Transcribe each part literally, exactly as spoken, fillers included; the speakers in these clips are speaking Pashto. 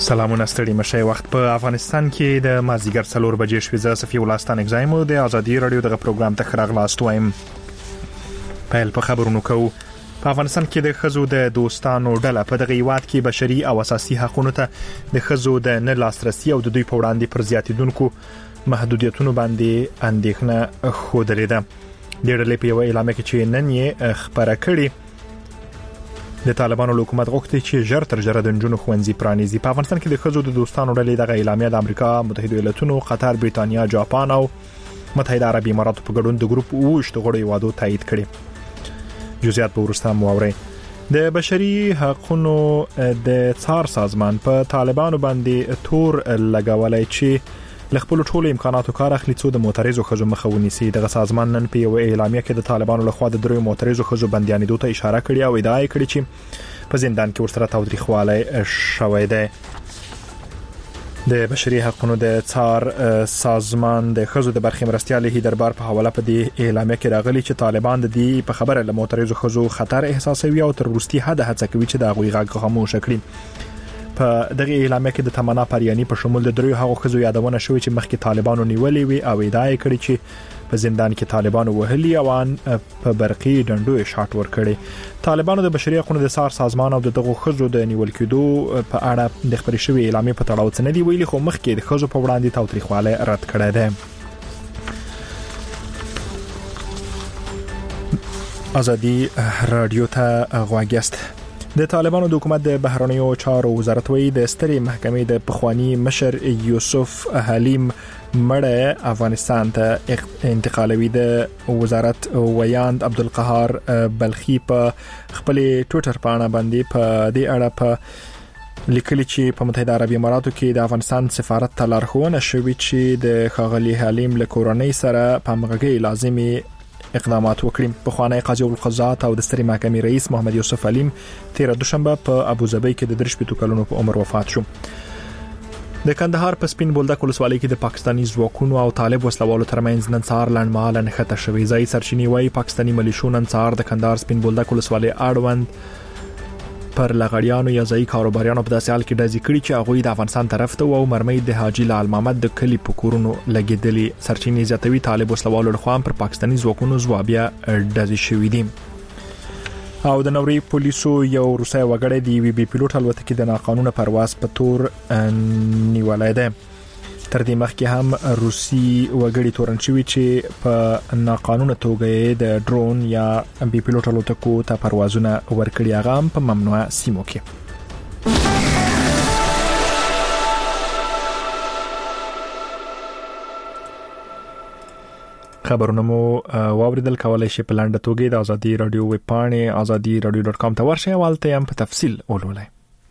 سلامونه ستړي مشه. وخت په افغانستان کې د مازیګر څلور بجې شوې. زه صفي ولستان اگزایمو د ازادي رادیو دغه پروګرام ته خراغلاست وایم. پیل په خبرونو کوو. په افغانستان کې د خزو د دوستانو ډله په دغه هیواد کې بشري او اساسي حقوقو ته د خزو د نه لاسرسي او د دوی په وړاندې پر زیاتیدونکو محدودیتونو باندې اندېښنه خوده ده. د ډلې په یو اعلان کې چې نن یې خبره کړې د طالبانو حکومت غوښتي چې ژر تر ژره د جنونو خوندزي پرانیزي. په افغانستان کې د خزو د دوستانو ډلې دغه اعلامیه د امریکا متحده ایالاتونو، قطر، بریتانیا، جاپان او متحده عربي اماراتو په ګډون د ګروپ اوشت غړي وادو تایید کړي. جزئیات په ورسته موري. د بشري حقوقو د څار سازمان په طالبانو باندې تور لګولای چې لخپل ټولو امکاناتو کار اخلي څو د معترضو خزو مخه ونیسي. دغه سازمان نن په یو اعلامیه کې د طالبانو لخوا د درو معترضو خزو بندیانېدو ته اشاره کړې او ادعا کړې چې په زندان کې ورسره تاوتریخوالی شوی دی. د بشري حقوقو د څار سازمان د خزو د برخې مرستيال هیدربار په حواله په دې اعلامیه کې راغلي چې طالبان د دې په خبره له معترضو خزو خطر احساسوي او تر وروستي حد هڅه کوي چې د غوي غږ خاموش کړي. په دغه اعلامیه کې د تمنا پریانی په شمول د دریو هغو خزو یادونه شوې چې مخکې طالبانو نیولې وي او ادعا کړې چې په زندان کې طالبانو وهلي او ان په برقي ډنډو شاټ ور کړي. طالبانو د بشري حقوقو د څار سازمان او دغه خزو د نیول کېدو په اړه د خبري شوی اعلامیه په تړاو څه نه دی ویلي، خو مخکې د خزو په وړاندې تاوتریخواله رد کړی دی. ازادي رادیو ته غواګست. د طالبانو د حکومت د بهرنیو چارو وزارت وی د ستري محکمې د پخوانی مشر یوسف حلیم مړه افغانستان ته انتقالوي. د وزارت ویاند عبدالقهار بلخی په خپل ټوئیټر باندې باندې په دې اړه په لیکلي چې په متحده عربي اماراتو کې د افغانستان سفارت ته لارښوونه شوې چې د خاغلی حلیم له کورنۍ سره په همغږي لازمي اقدامات وکړي. په خوانی قاضي القضات او د ستري محکمې رئیس محمد یوسف علیم تیر دوشنبه په ابوظبي کې د درشپېتو کلونو په عمر وفات شو. د کندهار په سپین بولدک ولسوالۍ کې د پاکستاني ځواکونو او طالب وسلوالو ترمنځ نن سهار لړمال نښته شوې. ځای سرچینې وايي پاکستاني ملیشو نن سهار د کندهار سپین بولدک ولسوالۍ اړوند پر لغړیانو یا ځای کاروباریانو په داسې حال کې ډزې کړي چې هغه د افغانستان طرف ته او مرمۍ د حاجی لال محمد د کلی په کورونو لګیدلي. سرچینې زیاتوي طالب وسلوالو لخوا پر پاکستاني ځواکونو ځوابیا ډزې شوې دي. او د نوري پولیسو یو روسي وګړی دی وی بي پیلوټ الوتکې د ناقانونه پرواز په تور نیولای دی. تر دې مخکې هم روسي وګړي تورن شوی چې په ناقانونه توګه د ډرون یا بي پیلوټ الوتکو ته پروازونه ورکړي هغه هم په ممنوعه سیمو کې. خبرونه مو واوریدل. کولای شئ په لاندې توګه د ازادي رادیو ویب پاڼې ازادي رادیو ډاټ کام ته ورشئ او البته هم په تفصیل ولولئ.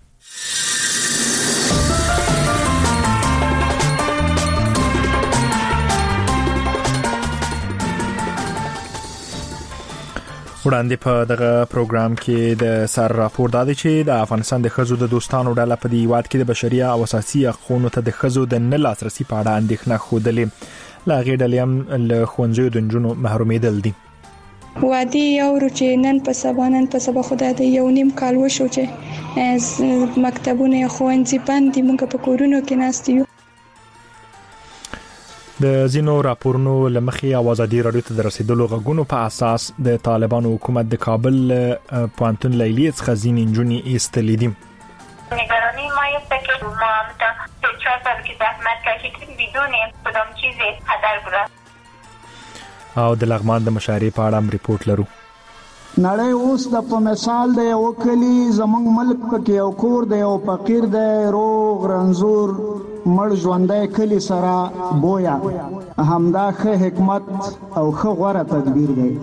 وړاندې په دغه پروګرام کې د سر راپور دادی چې د افغانستان د خزو د دوستانو ډله په دې واد کې د بشري او اساسي حقوقو ته د خزو د نه لاسرسي په اړه اندېښنه خوده. لا غیر ډلې له خوندزي د جنونو محرومېدل دي. وادي یو چې نن په سبا نن په سبا خدای دې یو نیم کال وشو چې مکتبونه خوندزي باندې موږ په کورونو کې ناستیو. د زینو راپورونو لمخې ازادي رادیو ته رسیدلو غږونو په اساس د طالبانو حکومت د کابل پوهنتون لیلیې څخه ځینې نجونې ایستلې دي. نگرانی ما است که ما هم تا چهار سال که زحمت کشیدیم بدون کدام چیزی هدر بره. او د لغمان د مشارې په اړه هم ریپورت لرو. نړۍ اوس د په مثال د یو کلی زمونږ ملک پکې یو کور دی او فقیر دی روغ رنځور مړ ژوندی کلی سره بویا همدا ښه حکمت او ښه غوره تدبیر دی.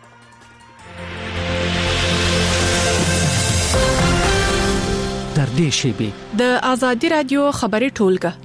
در دې شیبې د ازادي رادیو خبري ټولګه.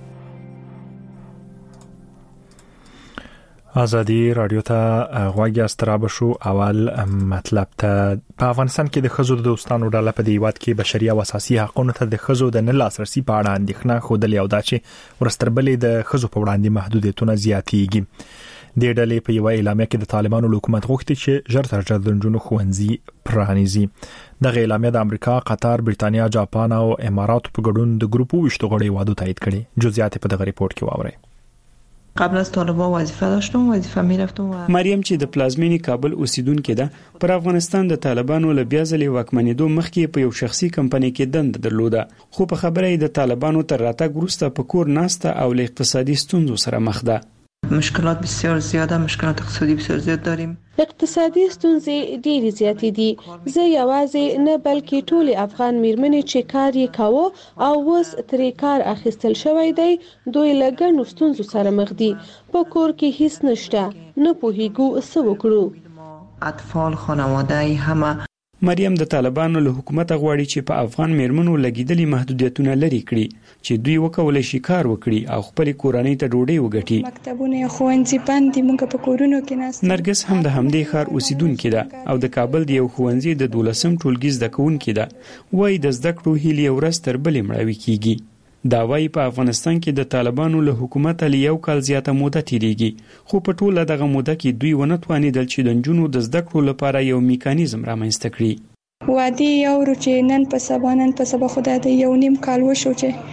ازادي رادیو ته غواګي استراب شو. اول مطلب ته په افغانستان کې د خزو د دوستانو ډله په دی واد کې بشري او اساسي حقوقو ته د خزو د نه لاسرسي په اړه اندېښنه خوده لیاو دا چې ورستربلې د خزو په وړاندې محدودیتونه زیاتېږي. د ډلې په یو اعلامیه کې د طالبانو حکومت غوښتي چې ژر تر ژره د نجونو ښوونځي پرانیزي. دغه اعلامیه د امریکا، قطر، برېټانیا، جاپان او اماراتو په ګډون د ګروپ وشتو غړي وادو تایید کړي. جزئیات په دغه ریپورت کې واورئ. قبل از طالبان وظیفه داشتم، وظیفه میرفتم. مریم چې د پلازمینی کابل اوسیدونکې ده، پر افغانستان د طالبانو له بیا ځلې واکمنېدو مخکې په یو شخصي کمپنۍ کې دنده درلوده، خو په خبره یې د طالبانو تر راتګ وروسته په کور ناسته او له اقتصادي ستونزو سره مخ ده. مشکلات بسیار زیاده، مشکلات اقتصادي بسیار زیات داریم. اقتصادي ستونزې ډېرې زیاتې دي. زه یوازې نه بلکې ټول افغان میرمنې چې کار یې کاوه او اوس ترې کار اخیستل شوی دی، دوی له ګڼو ستونزو سره مخ دي. په کور کې هیڅ نشته، نه پوهیږو څه وکړو. اطفال، خانواده همه. مریم د طالبانو له حکومت غواړي چې په افغان میرمنو لګیدلي محدودیتونه لري کړي چې دوی وکولای شي کار وکړي او خپل کورنۍ ته ډوډۍ وګټي. مکتبونه، ښوونځي بند دي، موږ په کورونو کې ناست. نرګس هم د همدې ښار اوسیدونکې ده او د کابل د یو ښوونځي د دولسم ټولګي زده کوونکې ده. وایي د زده کړو هیلې ورځ تر بلې مړاوي کیږي. دا وایي په افغانستان کې د طالبانو له حکومت له یو کال زیاته موده تیریږي، خو په ټوله دغه موده کې دوی ونه توانېدل چې د نجونو د زده کړو لپاره یو میکانیزم رامنځته کړي. وادي یو چې نن په سبا نن په سبا خدای د یو نیم کال وشو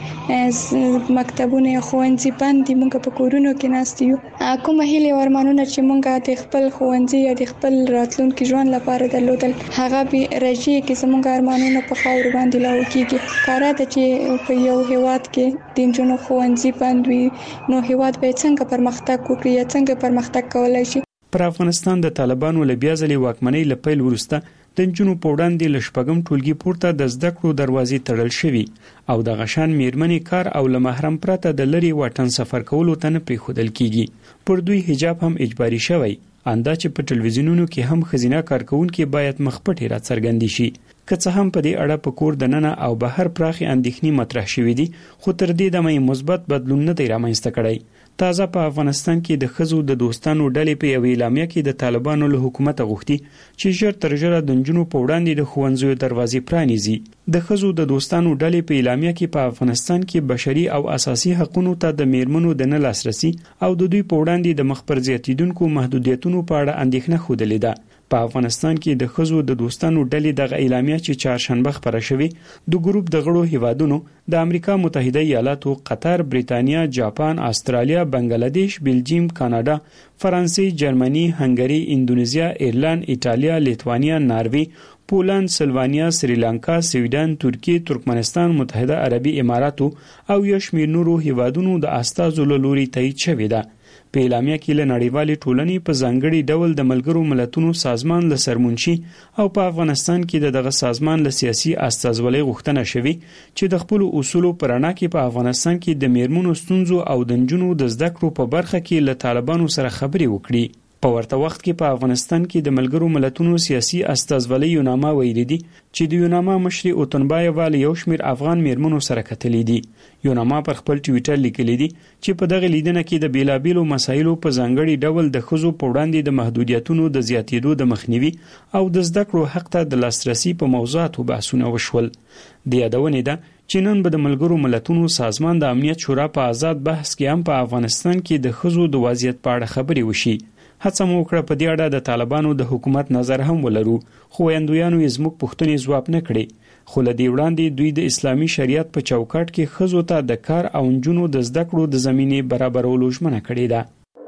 چې مکتبونه، ښوونځي بند دي، موږ په کورونو کې ناست یو. کومه هیله ورمانونه چې موږ د خپل ښوونځي یا د خپل راتلونکي ژوند لپاره درلودل، هغه به راځي کې زموږ ارمانونه په خاور باندې لاو کیږي. کار ده چې په یو هیواد کې د نجونو ښوونځي بند وي، نو هیواد به څنګه پرمختګ وکړي یا څنګه پرمختګ کولای شي. پر افغانستان د طالبانو له بیا ځلې واکمنۍ له پیل وروسته د نجونو په وړاندې له شپږم ټولګي پورته د زده کړو دروازې تړل شوي او د غشان میرمنې کار او له محرم پرته د لرې واټن سفر کولو ته نه پرېښودل کیږي. پر دوی حجاب هم اجباري شوی، اندا چې په ټلویزیونونو کې هم ښځینه کارکونکي باید مخ پټې راڅرګندې شي. که څه هم په دې اړه په کور دننه او بهر پراخې اندېښنې مطرح شوې دي، خو تر دې دمه یې مثبت بدلون نه دی رامنځته کړی. تازه په افغانستان کې د ښځو د دوستانو ډلې په یوې اعلامیه کې د طالبانو له حکومته غوښتي چې ژر تر ژره د نجونو په وړاندې د ښوونځیو دروازې پرانیزي. د ښځو د دوستانو ډلې په اعلامیه کې په افغانستان کې بشري او اساسي حقوقو ته د میرمنو د نه لاسرسي او د دوی په وړاندې د مخ پر زیاتیدونکو محدودیتونو په اړه اندېښنه ښودلې ده. په افغانستان کې د ښځو د دوستانو ډلې دغه اعلامیه چې چهارشنبه خپره شوې د ګروپ د غړو هیوادونو د امریکا متحده ایالاتو، قطر، برېټانیا، جاپان، استرالیا، بنگلاديش، بلجیم، کاناډا، فرانسې، جرمني، هنګري، اندونیزیا، ایرلند، ایټالیا، لیتوانیا، ناروې، پولند، سلوانیا، سریلانکا، سویډن، ترکیه، ترکمنستان، متحده عربي اماراتو او یو شمېر نورو هیوادونو د استازو له لوري تایید شوې ده. په اعلامیه کې له نړیوالې ټولنې په ځانګړي ډول د ملګرو ملتونو سازمان له سرمنشي او په افغانستان کې د دغه سازمان له سیاسي استازولۍ غوښتنه شوې چې د خپل اصولو پر رڼا کې په افغانستان کې د میرمنو ستونزو او د نجونو د زده کړو په برخه کې له طالبانو سره خبرې وکړي. په ورته وخت کې په افغانستان کې د ملګرو ملتونو سیاسي استازولۍ یوناما ویلي دي چې د یوناما مشر اوتنبایوا له یو شمېر افغان میرمنو سره کتلې دي. یوناما پر خپل ټویټر لیکلي دي چې په دغه لیدنه کې د بیلابیلو مسایلو په ځانګړي ډول د ښځو په وړاندې د محدودیتونو د زیاتېدو د مخنیوي او د زده کړو حق ته د لاسرسي په موضوعاتو بحثونه وشول. د یادونې ده چې نن به د ملګرو ملتونو سازمان د امنیت شورا په آزاد بحث کې هم په افغانستان کې د ښځو د وضعیت په اړه خبرې وشي. هڅه مو وکړه په دې اړه د طالبانو د حکومت نظر هم ولرو، خو ویاندویانو یې زموږ پوښتنې ځواب نه کړې. خو له دې وړاندې دوی د اسلامي شریعت په چوکاټ کې ښځو ته د کار او نجونو د زده کړو د زمینې برابرولو ژمنه کړې ده.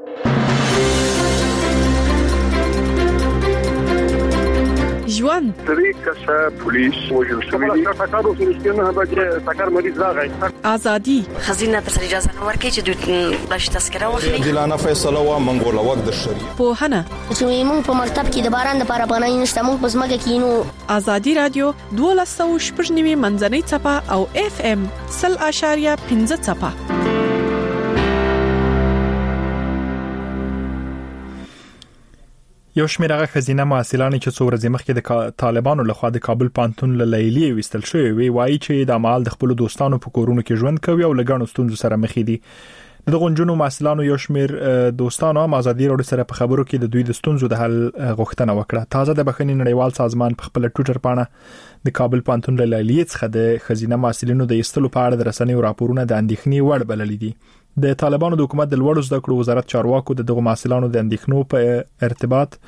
ژوند درې کسه پولیس وژل شوي دي. ټاکارو سره به ټاکار مریض راغی. ازادي خزینه تر اجازه نه ورکړي چې دوی بلش تذکره واخلي. دلانه فیصله وا منګول وخت د شریعت په هنه چې موږ په مکتب کې د باران لپاره پناه نشته، موږ په ځمکه کې نو. ازادي رادیو دوه سوه شپږ نوي منځنۍ چپه او اف ام صفر اشاریه پنځه چپه. یو شمېر هغه ښځینه محصلانې چې څو ورځې مخکې د طالبانو لخوا د کابل پانتون له لیلیې ویستل شوی وي، وایي چې د مال د خپل دوستانو په کورونو کې ژوند کوي او له ګڼو ستونزو سره مخ دي. دغه نجونو محصلانو یو شمېر دوستانو هم ازادي راډیو سره په خبرو کې د دوی د ستونزو د حل غوښتنه وکړه. تازه د بخښنې نړیوال سازمان په خپل ټویټر باندې د کابل پانتون له لیلیې څخه د ښځینه محصلینو د ایستلو په اړه د رسنیو راپورونه د اندېښنې وړ بللي دي. د طالبانو د حکومت د لوړو زده کړو وزارت چارواکو د دغه محصلانو د اندېښنو په ارتباط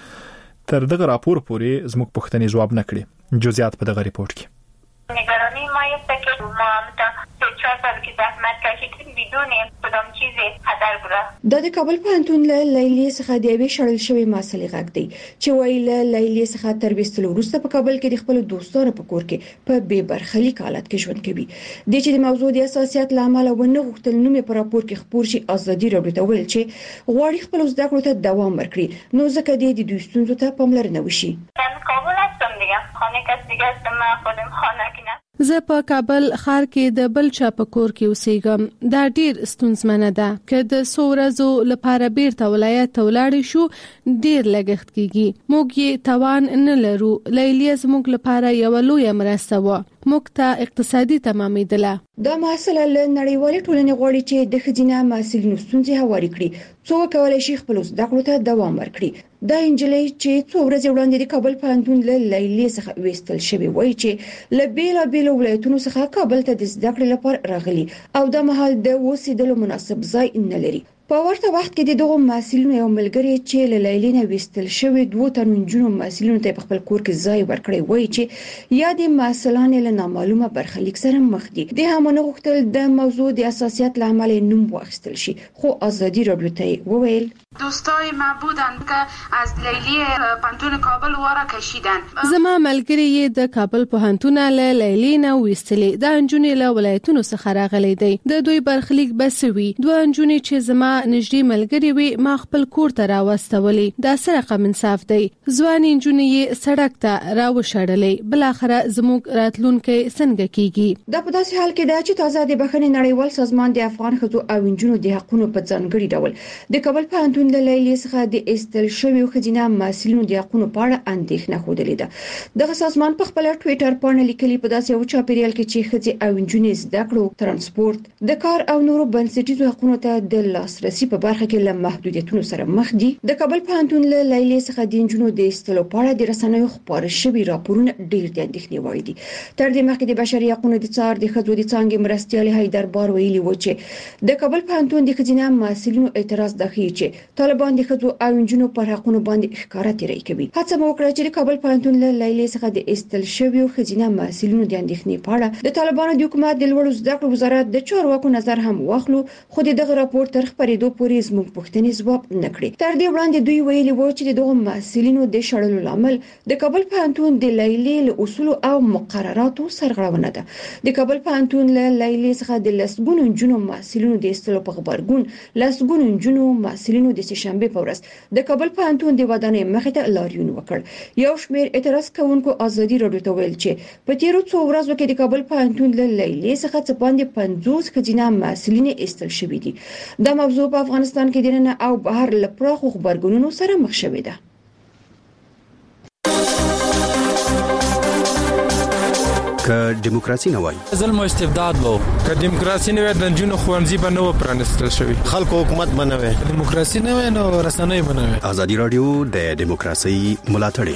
تر دغه راپور پورې زموږ پوښتنې جواب نه کړي. جزئیات په دغه ریپورت کې. نگرانی ما است که ما تا چهار سال که زحمت کشیدیم بدون کدام چیزی هدر بره. د کابل پوهنتون له لیلی څخه د یوې شړل شوی مسلې غږ دی چې وایي له لیلی څخه تر وستلو وروسته په کابل کې د خپل دوستانو په کور کې په بې برخلیک حالت کې ژوند کوي. د چې د موضوع د اساسیت لامل ونه غوښتل نوم په راپور کې خبر شي ازادي راډیو ته ویل چې غواړي خپل زده کړو ته دوام ورکړي نو ځکه د دوی ستونزو ته پاملرنه وشي. کابل هستم دیگه خانه کس دیگه هستم من خودم خانه کنم. زه په کابل ښار کې د بل چا په کور کې اوسېږم. دا ډیر ستونزمنه ده که د څو ورځو لپاره بیرته ولایت ته ولاړ شو ډیر لګښت کیږي. موږ یې توان نه لرو. لیلی زموږ لپاره یو لوی مرسته و. موږ ته اقتصادي تمامیدله. دا مسله له نړیوالې ټولنې غواړي چې د خځینه محصلینو ستونزې هواري کړي څو کولای شي خپل زده کړو ته دوام ورکړي. دا انجلۍ چې څو ورځې وړاندې د کابل پوهنتون له لیلی څخه وېستل شوی وایي چې له بیلا بیل ولایتونو څخه کابل ته د زده کړې لپاره راغلي او د مهال د اوسېدلو مناسب ځای نه لري. په ورته وخت کې د دغو محصلینو یو ملګری چې له لیلی نه وېستل شوی دوه تنو نجونو محصلینو ته په خپل کور کې ځای ورکړی وایي چې یا د محصلانو له نامعلومه برخلیک سره مخ دي. د همونه غوښتل د موضوع د اساسیت لامل نوم واخیستل شي خو ازادي راډیو ته وویل دوستای ما بودن که از لیلی پوهنتون کابل واره کشیدن. زما ملګری د کابل پوهنتون له لیلی نه وېستلې. د انجونې له ولایتونو څخه راغلي دي. د دوی برخلیک بسوي. دوه انجونې چې زما نږدې ملګری وي ما خپل کور ته راوستولې. دا سره رقم انصاف دی. ځوان انجونې سړک ته راوشړلې. بل اخره زموږ راتلونکي څنګه کیږي؟ دا په داسې حال کې ده چې تازه د بخښنې نړیوال سازمان د افغان ښځو او انجونو د حقوقو په ځانګړي ډول د کابل پوهنتون د لیلی څخه د استل شوی خځینه محصلینو د حقوقو په اړه اندېښنه خوده لیده. دغه سازمان په خپل ټوئیټر باندې لیکلي په داسې یو چاپیریال کې چې ښځې او انجونې زده کړو ترانسپورت د کار او نورو بنسټیزو حقوقو ته د لاسرسي په برخه کې له محدودیتونو سره مخ دي. د کابل پوهنتون له لیلی څخه د انجونو د استلو په اړه د رسنیو خبرونه شوي راپورونه ډیر د اندېښنې وړ دي. تر دې مخکې د بشري حقوقو د څار د ښځو د څانګې مرستیال حیدر بار ویلي و چې د کابل پوهنتون د خځینه محصلینو اعتراض دخی چې طالبان د ښځو او انجونو پر حقوقو باندې ښکارا تیری کوي. هڅه مو وکړه چې د کابل پوهنتون له لیلی څخه د استل شوی خځینه محصلینو د اندېښنې په اړه د طالبانو د حکومت د لوړو زده کړو وزارت د چارواکو نظر هم واخلو خو دغه راپور تر خبرېدو پورې زموږ پوښتنې ځواب نه کړې. تر دې وړاندې دوی ویلي و چې دغه محصلینو د شړلو لامل د کابل پوهنتون د لیلی له اصول او مقرراتو سرغړونه ده. د کابل پوهنتون له لیلی څخه د لسګونو انجونو محصلینو د استلو په خبرګون لسګونو انجونو محصلینو د سهشنبه په ورځ د کابل پوهنتون د ودانۍ مخې ته لاریون وکړ. یو شمېر اعتراض کوونکو ازادي راډیو ته ویل چې په تیرو څو ورځو کې د کابل پوهنتون له لیلی څخه څه باندې پنځوس خځینه محصلین استل شوي دي. دا موضوع په افغانستان کې د نن او بهر له پراخو خبرګونونو سره مخ شوې ده. که دیموکراسي نه وای ظلم او استبداد وو. که دیموکراسي نه وای د جنونو خوانزي به نه پرانستل شوی. خلکو حکومت به نه وای. دیموکراسي نه وای نو رسنۍ به نه وای. ازادي رادیو د دیموکراسي ملاتړی.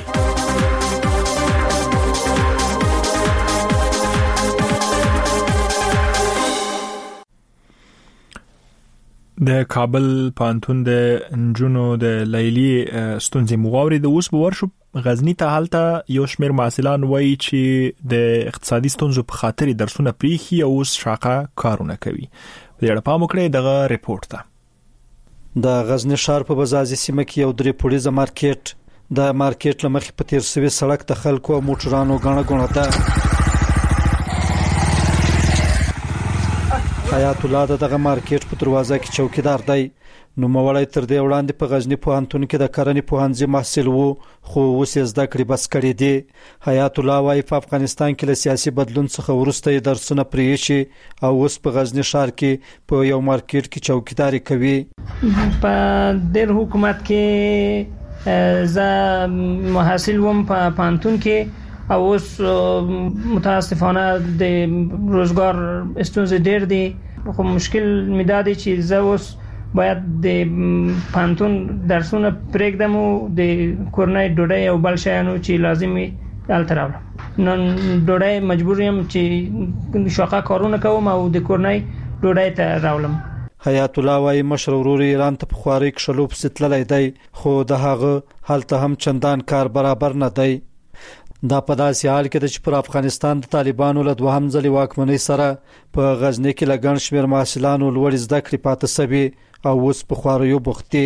د کابل پوهنتون د انجونو د لیلی ستونزې مغاوري د اوس په ورشو غزنی ته حالته یو شمېر محصلان وایي چې د اقتصادي ستونزو په خاطر درسونه پریخي او اوس شاقه کارونه کوي. په دې اړه پام وکړئ دغه ریپورت ته. د غزنی ښار په بازازي سیمه کې یو درې پولیزه مارکیټ د مارکیټ لمخې په تیر سوي سړک ته خلکو او موټرانو غاڼه غاڼه ده. حیات الله دغه مارکیټ په دروازه کې چوکیدار دی. نو مولای تر دې وړاندې په غزنی پوهنتون کې د کرنې پوهنځي محصل وو خو اوس یې زده کړې بس کړې دي. حیات الله وايي په افغانستان کې له سیاسي بدلون څخه وروسته یې درسونه پرې شي او اوس په غزنی ښار کې په یو مارکیټ کې چوکیداری کوي. په د حکومت کې ز محصل وم په پوهنتون کې او اوس متاسفانه د روزګار ستونزې ډېر دي. خو مشکل می دادي چې زه اوس باید د پوهنتون درسونه پرېږدم او د کورنۍ ډوډۍ او بل شیانو چې لازمي هلته راوړم. نن ډوډۍ مجبور یم چې شاقه کارونه کوم او د کورنۍ ډوډۍ ته راولم. حیات الله وايي مشر ورور ایران ته په خواري کښلو پسې تللی دی خو د هغه هلته هم چندان کار برابر نه دی. دا په داسې حال کې چې پر افغانستان د طالبانو له دوهم ځلې واکمنۍ سره په غزنی کې لګن شمیر محصلانو لوړ زده کړې پاتې سوي او اوس په خواريو بوختي.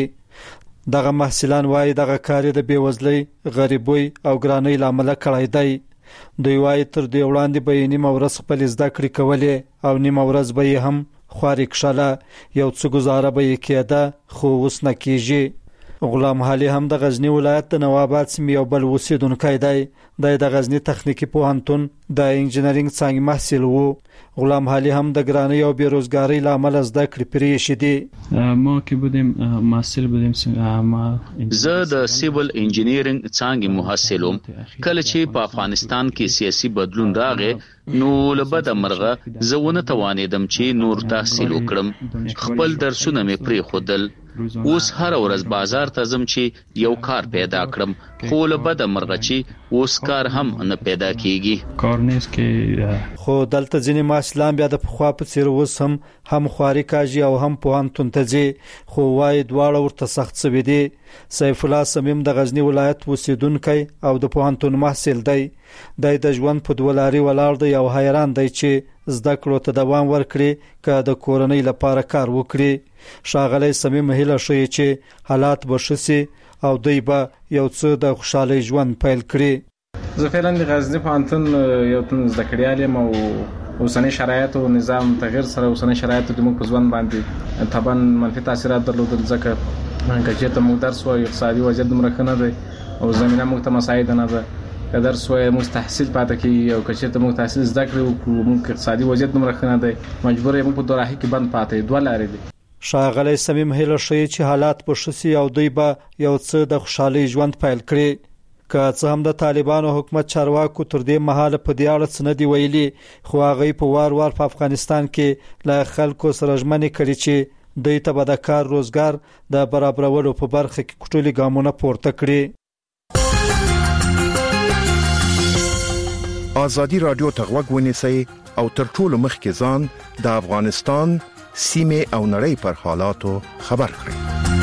دغه محصلان وايي دغه کار د بیوزلۍ، غریبۍ او ګرانۍ لامل کړای دی. دوی وايي تر دې وړاندې به نیمه ورځ خپل زده کړې کولې او نیمه ورځ به هم خواري کښله، یو څه گزاره به یې کېده خو اوس نه کېږي. غلام حالي هم د غزنی ولایت د نواباد سیمې یو بل اوسیدونکی دی. د غزنی تخنیکی پوهنتون د انجینرینګ څانګې محصل وو. غلام حالي هم د ګرانۍ او بیروزګاری لامل زده کړې پرې شدي. ما کې بودم محصل بودم ما زه د سیول انجینرینګ څانګې محصلوم. کله چې په افغانستان کې سیاسي بدلون راغی نو لبد مرغه زونه توانیدم چې نور تحصیل وکړم. خپل درسونه مې پرې خودل. اوس هر ورځ بازار ته ځم چې یو کار پیدا کړم خو لبد مرغه چې اوس کار هم نه پیدا کیږي. کار نهس کې خو دلته ځینې محصلان بیا د پخوا په څیر اوس هم هم خواري کاږي او هم پوهنتون ته ځي خو وايي دواړه ورته سخت سوي دي. سیف الله سمیم د غزنی ولایت اوسیدونکی او د پوهنتون محصل دی. د ژوند په دولاري ولاړ دی او حیران دی چې زده کړو ته دوام ورکړي که د کورنۍ لپاره کار وکړي. ښاغلی سمیم هیله ښیي چې حالات به ښه سي او دوی به یو څه د خوشحالۍ ژوند پیل کړي. زه فعلا د غزنی پوهنتون یو تن زده کړیال یم او اوسنۍ شرایط او نظام تغیر سره اوسنۍ شرایط د موږ په ژوند باندې طبعا منفي تاثیرات درلودل ځکه چې موږ درس او اقتصادي وضعیت دومره ښه نه دی او زمینه موږ ته مساعد نه ده. که درس وای موږ تحصیل پاتې کی او که چې موږ تحصیل زده کړو موږ اقتصادي وضعیت دومره ښه نه دی مجبور یم په دوراهي کې بند پاتې دوه لارې دي. ښاغلی سمیم هیله ښیي چې حالات به ښه سي او دوی به یو څه د خوشحالۍ ژوند پیل کړي. که څه هم د طالبانو حکومت چارواکو تر دې مهاله په دې اړه څه نه دی ویلي خو هغوی په وار وار په افغانستان کې له خلکو سره ژمنې کړي چې دوی ته به د کار روزګار د برابرولو په برخه کې کوټلي ګامونه پورته کړي. ازادي رادیو ته غوږ ونیسئ او تر ټولو مخکې ځان د افغانستان سیمه او نړۍ پر حالاتو خبر کړئ.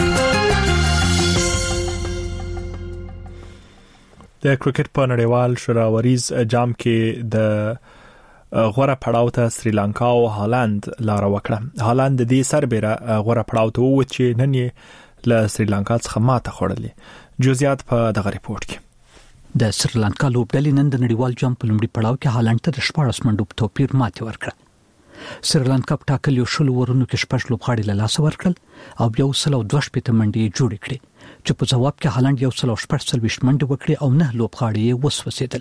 د کرکټ په نړیوال شوراوریز جام کې د غوړه پړاو ته سریلانکا او هالند لار وکړه. هالند د دې سربېره غوړه پړاو ته ووت چې نن یې له سریلانکا څخه ماته خوړلې. جزئیات په دغه ریپورت کې. د سریلانکا لوبډلې نن د نړیوال جام په لومړي پړاو کې هالند ته د شپږ منډو په توپیر ماتې ورکړه. سریلانکا په ټاکلو شل ورونو کې شپږ لوبغاړي له لاسه ورکړل او یو سل او دوه شپږ منډې جوړې کړې چې په جواب کې هالند یو سل او شپږ څلوېښت منډې وکړې او نه لوبغاړي یې وسوځېدل.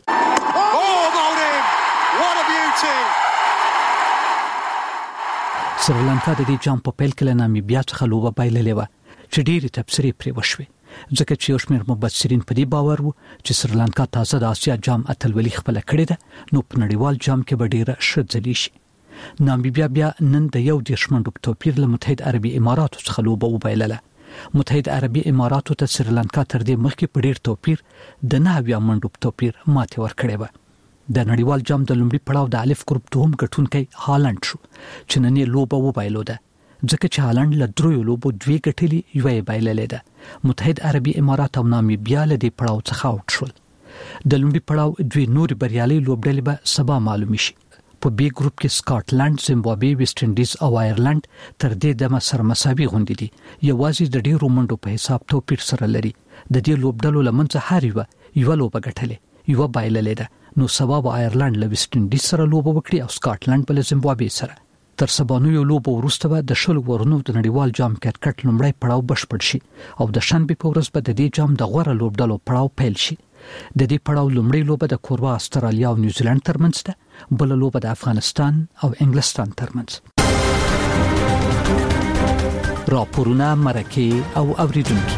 سریلانکا د دې جام په پیل کې له نامیبیا څخه لوبه بایللې وه چې ډېرې تبصرې پرې وشوې ځکه چې یو شمېر مبصرین په دې باور وو چې سریلانکا تازه د آسیا جام اتلولي خپله کړې ده نو په نړیوال جام کې به ډېره ښه ځلې شي. نامیبیا بیا نن د یو دېرش منډو په توپیر له متحد عربي اماراتو څخه لوبه وبایلله. متحد عربي اماراتو ته سریلانکا تر دې مخکې په ډېر توپیر د نهه اویا منډو په توپیر ماتې ورکړې وه. د نړیوال جام د لومړي پړاو د الف ګروپ دوهم ګټونکی هالند شو چې نن یې لوبه وبایلوده ځکه چې هالند له دریو لوبو دوې ګټلې یوه یې بایللې ده. متحد عربي امارات او نامیبیا له دې پړاو څخه اوټ شول. د لومړي پړاو دوی نورې بریالۍ لوبډلې به سبا معلومې شي. په بی ګروپ کې سکاټلند، زیمبابوې، ویسټ انډیز او آیرلند تر دې دمه سره مساوي غونډې دي. یوازې د ډېرو منډو په حساب توپیر سره لري. د دې لوبډلو له منځه هر یوه یوه لوبه ګټلې یوه بایللې ده. نو سبا به آیرلند له ویسټ انډیز سره لوبه وکړي او سکاټلند به له زیمبابوې سره. تر سبانیو لوبو وروسته به د شلو ورونو د نړیوال جام کرکټ لومړی پړاو بشپړ شي او د شنبې په ورځ به د دې جام د غوره لوبډلو پړاو پیل شي. د دې پړاو لومړی لوبه د کوروا استرالیا او نیوزیلند ترمنځ ده، بل لوبه د افغانستان او انګلستان ترمنځ. راپورونه مرکه او اوریدونکو.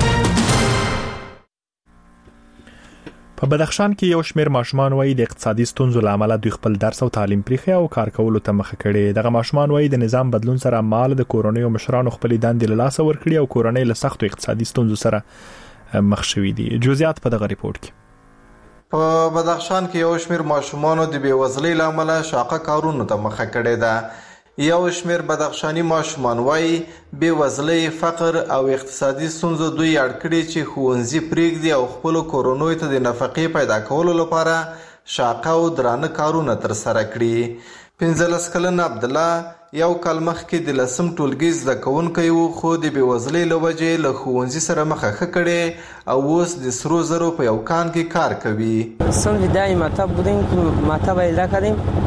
په بدخشان کې یو شمېر ماشومان وایي د اقتصادي ستونزو لامل دوی خپل درس او تعلیم پریخي او کار کولو ته مخه کړي. دغه ماشومان وایي د نظام بدلون سره مال د کورونی او مشرانو خپل دندې له لاسه ورکړي او کورونی له سختو اقتصادي ستونزو سره مخ شوي دي. جزئیات په دغه ریپورت کې. په بدخشان کې یو شمېر ماشومان د بیوزلۍ لامل شاقه کارونو ته مخه کړي ده. یو شمیر بدخشانی ماشومان وایي بېوزلۍ، فقر او اقتصادي ستونزو دوی اړ کړي چې ښوونځي پرېږدي او خپلو کورنیو ته د نفقې پیدا کولو لپاره شاقه او درانه کارونه ترسره کړي. پنځلس کلن عبدالله یو کال مخکې د لسم ټولګي زده کوونکی و، خو د بېوزلۍ له وجې له ښوونځي سره مخه ښه کړې او اوس د سرو زرو په یو کان کې کار کوي. صنف دای مکتب بودیم که مکتب ایده کردیم.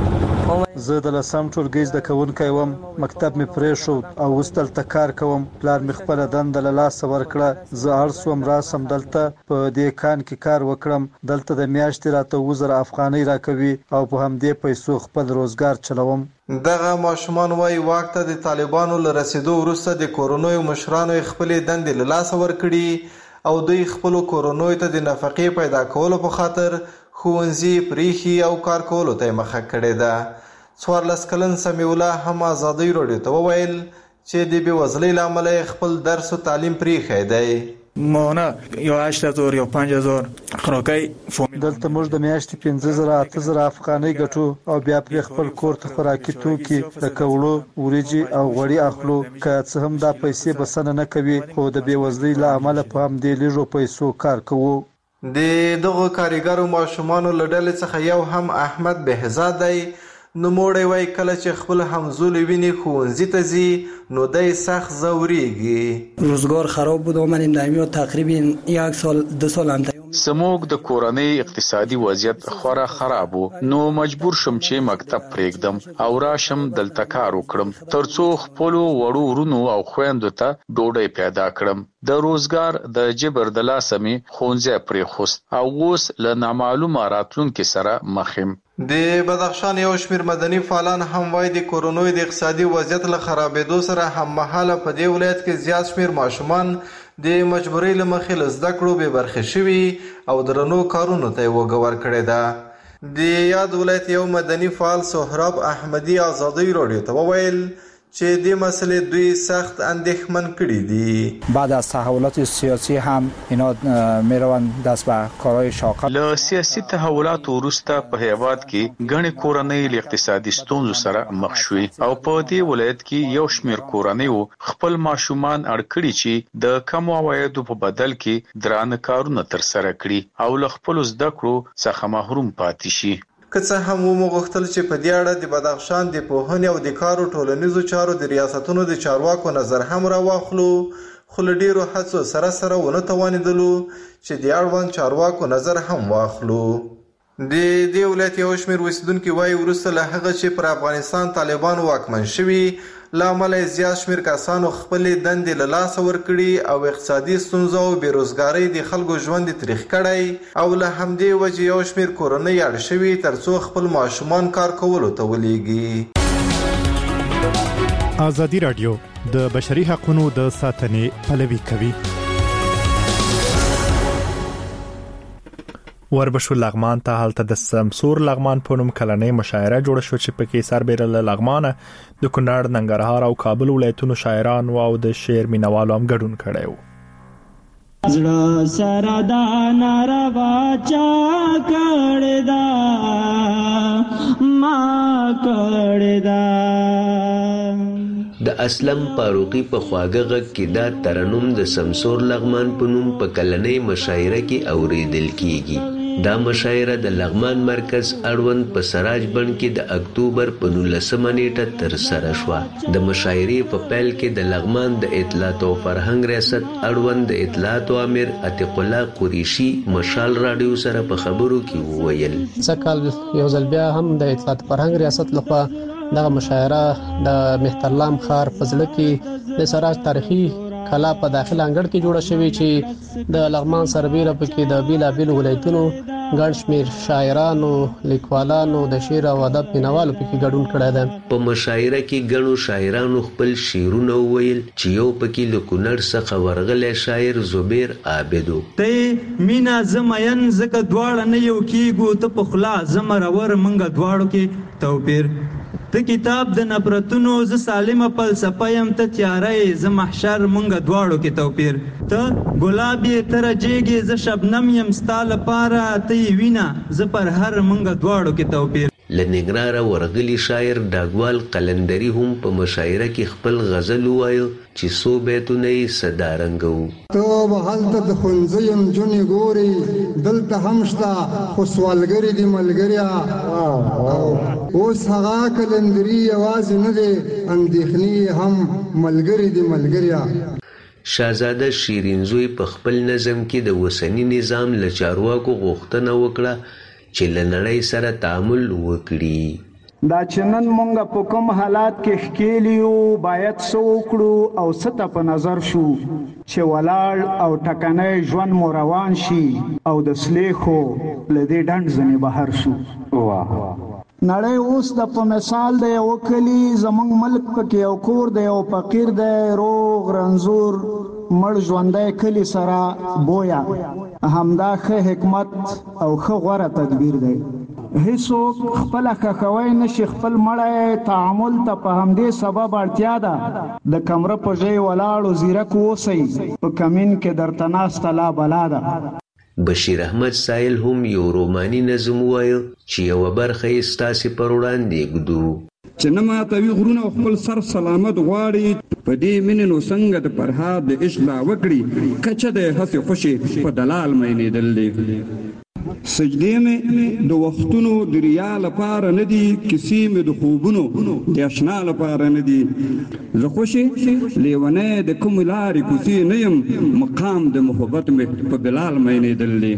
زه د لسم ټولګي زده کوونکی وم، مکتب مې پرېښود او اوس دلته کار کوم. پلار مې خپله دنده له لاسه ورکړه، زه اړ سوم راسم دلته په دې کان کې کار وکړم. دلته د میاشتې راته اووه زره افغانۍ راکوي او په همدې پیسو خپل روزګار چلوم. دغه ماشومان وایي واک ته د طالبانو له رسېدو وروسته د کورنیو مشرانو یې خپلې دندې له لاسه ورکړي او دوی خپلو کورنیو ته د نفقې پیدا کولو په خاطر ښوونځي پریښي او کار کولو ته یې مخه کړې ده. څوارلس کلن سمیع الله هم ازادۍ راډیو ته وویل چې د بېوزلۍ له امله یې خپل درس و تعلیم پریښی دی. ماهانه یا هشت هزار یا پنج هزار خوراکی دلته موږ د میاشتې پنځه زره اته زره افغانۍ ګټو او بیا پرې خپل کور ته خوراکي توکي لکه وړو، وریجې او غوړي اخلو. که څه هم دا پیسې بسنه نه کوي، خو د بېوزلۍ له امله په همدې لږو پیسو کار کوو. د دغو کارګرو ماشومانو له ډلې څخه یو هم احمد بهزاد دی. نوموړی وایي کله چې خپل همزولی ویني ښوونځي ته ځي نو دی سخت ځورېږي. روزگار خراب بود و من این دائمی تقریبا یک سال دو سال هم زموږ د کورنۍ اقتصادي وضعیت خورا خراب و، نو مجبور شم چې مکتب پرېږدم او راشم دلته کار وکړم ترڅو خپلو وړو ورونو او خویندو ته ډوډۍ پیدا کړم. د روزګار د جبر د لاسه مې ښوونځی پرېښوست او اوس له نامعلومه راتلونکي سره مخ یم. د بدخشان یو شمیر مدني فعالان هم وایي د کورنیو د اقتصادي وضعیت له خرابېدو سره هممهاله په دې ولایت کې زیات شمیر ماشومان د مجبورۍ له مخې له زده کړو بې برخې شوي او درنو کارونو ته یې وږه ورکړې ده. د یاد ولایت یو مدني فعال سهراب احمدي ازادۍ راډیو ته وویل چې دې مسئلې دوی سخت اندېښمن کړي دي. بعد از تحولات سیاسی هم اینا میروان دست به کارهای شاقه. له سیاسي تحولاتو وروسته په هیواد کې ګڼې کورنۍ له اقتصادي ستونزو سره مخ شوي او په دې ولایت کې یو شمیر کورنیو خپل ماشومان اړ کړي چې د کمو عوایدو په بدل کې درانه کارونه ترسره کړي او له خپلو زده کړو څخه محروم پاتې شي. که څه هم ومو غوښتل چې په دې اړه د بدخشان د پوهنې او د کارو ټولنیزو چارو د ریاستونو د چارواکو نظر هم راواخلو، خو له ډېرو هڅو سره سره ونه توانېدلو چې د اړوند چارواکو نظر هم واخلو. د دې ولایت یو شمېر اوسېدونکي وایي وروسته له هغه چې پر افغانستان طالبان واکمن شوي له امله یې زیات شمېر کسانو خپلې دندې له لاسه ورکړي او اقتصادي ستونزو او بېروزګارۍ د خلکو ژوند یې تریخ کړی او له همدې وجې یو شمېر کورنۍ اړ شوي ترڅو خپل ماشومان کار کولو ته ولېږي. ازادي راډیو د بشري حقوقو د ساتنې پلوي کوي. وربشو لغمان ته هلته د سمسور لغمان په نوم کلنۍ مشاعره جوړه شو چې پکې سربېره له لغمانه د کونړ، ننګرهار او کابل ولایتونو شاعران او د شعر مینوالو هم ګډون کړی و. زړه سره دا ناروا چا کړی دا ما کړی دا. د اسلم فاروقي په خواږه غږ کې دا ترنم د سمسور لغمان په نوم په کلنۍ مشاعره کې اوریدل کیږي. دا مشاعره د لغمان مرکز اړوند په سراج بڼ کې د اکتوبر په نولسمه نیټه ترسره شوه. د مشاعرې په پیل کې د لغمان د اطلاعات او فرهنګ ریاست اړوند د اطلاعات امیر عتیق الله قریشي مشال راډیو سره په خبرو کې وویل ځکه یو ځل بیا هم د اطلاعات فرهنګ ریاست لخوا دغه مشاعره د مهترلام ښار په زړه کې د سراج تاریخي کلا په داخل انګړ کې جوړه شوې چې د لغمان سربېره پکې د بیلابیلو ولایتونو ګڼ شمېر شاعرانو، لیکوالانو، د شعر او ادب مینوالو پکې ګډون کړی دی. په مشاعره کې ګڼو شاعرانو خپل شعرونه وویل چې یو پکې له کونړ څخه ورغلی شاعر زبیر عابد و. ته مینا زمین زکه دواړه نه یو کېږو، ته په خوله زمرور منګه دواړو کې توپیر. ته کتاب د نفرتونو ز سالمه فلسفه يم، ته تیارې ز محشر مونږ دواړو کې توپیر. ته ګلاب یې تر جېږي ز شبنم يم ستا لپاره، ته وینا ز پر هر مونږ دواړو کې توپیر. لنګراره ورغلی شاعر ډاګوال قلندری هم په مشاعره کې خپل غزل وایو چې څو بیتونه یې صدارنګ وو. ته به هلته د ښوونځي نجونې ګورې، دلته هم شته خو سوالګري دي ملګریا. اوس هغه قلندري یوازې نه دی، اندېښنې هم ملګري دي ملګریا. شاهزاده شیرینزوی په خپل نظم کې د اوسني نظام له چارواکو غوښتنه وکړه چې له نړۍ سره تعامل وکړي. دا چې نن مونږ په کوم حالات کې ښکېل یو باید څه وکړو او څه ته په نظر شو چې ولاړ او ټکنی ژوند مو روان شي او د سلیخو له دې ډنډ ځنې بهر شو. نړۍ اوس د په مثال د یو کلي زمونږ ملک پکې یو کور دی او فقیر دی، روغ رنځور مړ ژوندی کلي سره بویا. همدا ښه حکمت او ښه غوره تدبیر دی. هیڅوک خپله ښخوی نشي خپل مړی، تعامل ته په همدې سبب اړتیا ده. د کمره په ژۍ ولاړو زیرک اوسئ، په کمین کې درته ناسته لا بلا ده. بشیر احمد سایل هم یو روماني نظم وایو چې یوه برخه یې ستاسې پر وړاندې ږدو. چې نه ماتوي غرونه او خپل سر سلامت غواړي، په دې مینې نو څنګه د فرهاد د عشق لا وکړي، کچه د هسې خوشې په دلال مینېدل دی. سجدې مې د وختونو د ریا لپاره نه دي، کیسې مې د خوبونو د اشنا لپاره نه دي. زه خوشې لیونی د کومې لارې کوڅې نه یم، مقام د محبت مې په بلال مینېدل دی.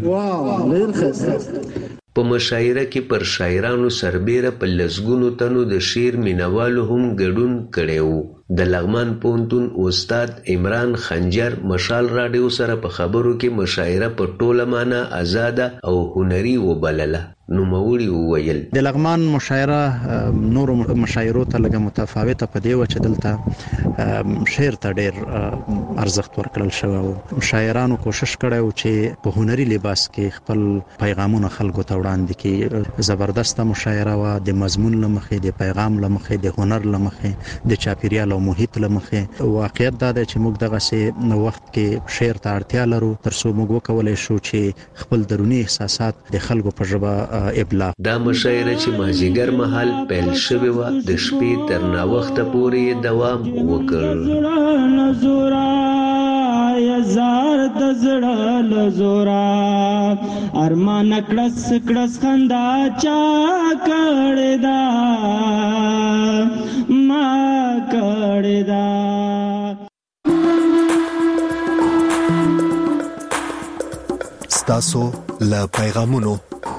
په مشاعره کې پر شاعرانو سربیره په لسګونو تنو د شعر مینوالو هم ګډون کړی و. د لغمان پوهنتون استاد عمران خنجر مشال راډیو سره په خبرو کې مشاعره په ټوله معنا آزاده او هنري وبلله. نوموړي وویل د لغمان مشاعره نورو مشاعرو ته لږه متفاوته په دی و چې دلته شعر ته ډېر ارزښت ورکړل شوی و. شاعرانو کوشش کړی و چې په هنري لباس کې خپل پیغامونه خلکو ته وړاندې کړي. زبردسته مشاعره وه، د مضمون له مخې، د پیغام له مخې، د هنر له مخې، د چاپیریال او محیط له مخې. واقعیت دا دی چې موږ دغسې وخت کې شعر ته اړتیا لرو تر څو موږ وکولی شو چې خپل دروني احساسات د خلکو په ژبه ابلاغ. دا مشاعره چې مازیګر مهال پیل شوې وه، د شپې تر ناوخته پورې دوام وکړ. یزار د زړه له زورا ارمان کړس کړس خندا چا کړې دا ما کړې دا. ستاسو له پیغامونو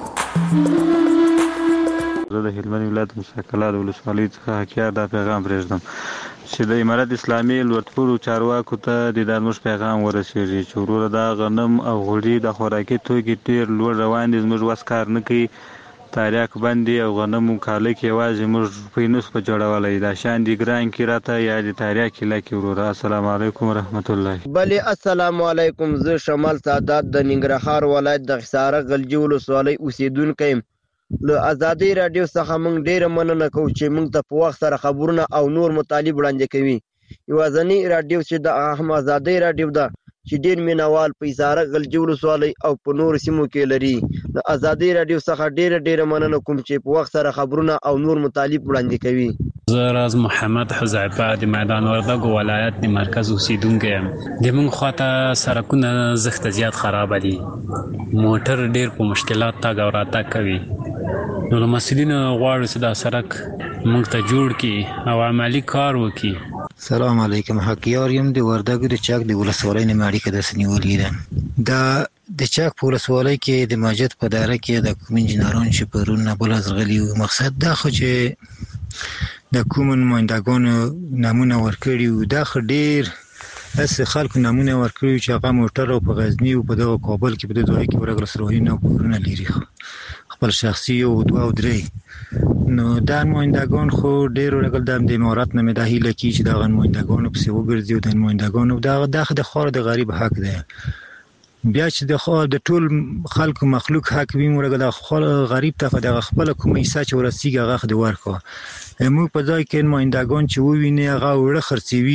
زه د هلمند ولایت مشکله د ولسوالۍ څخه حکیار دا پیغام پرېږدم چې د امارت اسلامي لوړپوړو چارواکو ته د دا زموږ پیغام ورسېږي چې وروره دا غنم او غوړي د خوراکي توکي ډېر لوړ روان دي، زموږ وس کار نه کوي. تاریاک بندي او غنمو کاله کې یوازې موږ روپۍ نس په جوړولی، دا شیان دي ګران کې راته یا د تاریاک کیله کې وروره. السلام علیکم ورحمت الله. بلې السلام علیکم. زه شمال سعادت د ننګرهار ولایت د حصاره غلجي ولسوالۍ اوسېدونکی یم. له ازادۍ راډیو څخه موږ ډېره مننه کوو چې موږ ته په وخت سره خبرونه او نور مطالب وړاندې کوي. یوازینۍ راډیو چې د اهم ازادۍ راډیو ده چې ډېر مینوال په حصاره غلجي ولسوالۍ او په نورو سیمو کې لري. د ازادۍ راډیو څخه ډېره ډېره مننه کوم چې په وخت سره خبرونه او نور مطالب وړاندې کوي. زه راز محمد حذیفه د میدان وردګو ولایت د مرکز اوسیدونکی یم. د موږ خواته سړکونه زښته زیات خرابه دي، موټر ډېر په مشکلات تګ او راتګ کوي. نو له مسؤلینو غواړو چې دا سړک موږ ته جوړ کړي او عملي کار وکړي. سلام علیکم. حکیار یم د وردګو د چک د ولسوالۍ نه اړیکه داسې نیولې ده. دا د چک په ولسوالۍ کې د ماجد په دایره کې د کوم انجینران چې پرون نه بل ازغلي او مقصد دا خو چې د کوم نمایندګانو نمونه ورکړي او دا خو ډېر اس خلکو نمونه ورکړي چې هغه موټر او په غزنی او په دغه کابل کې په دې ځای کې ورغله سروي نه کورونه لري خپل شخصي او دوه او درې. نو دا نمایندګان خو ډېر ورغل د امارات نه مې د هیله کې چې دا نمایندګانو پسې وګرځي او د نمایندګانو دا د خور د غریب حق دی. بیا چې د خو د ټول خلکو مخلوق حق وي ورغل خپل غریب ته د خپل کومه حصہ چې ورسیږي هغه د ورکو. موږ په ځای کې نمایندګان چې وویني هغه وړه خرڅوي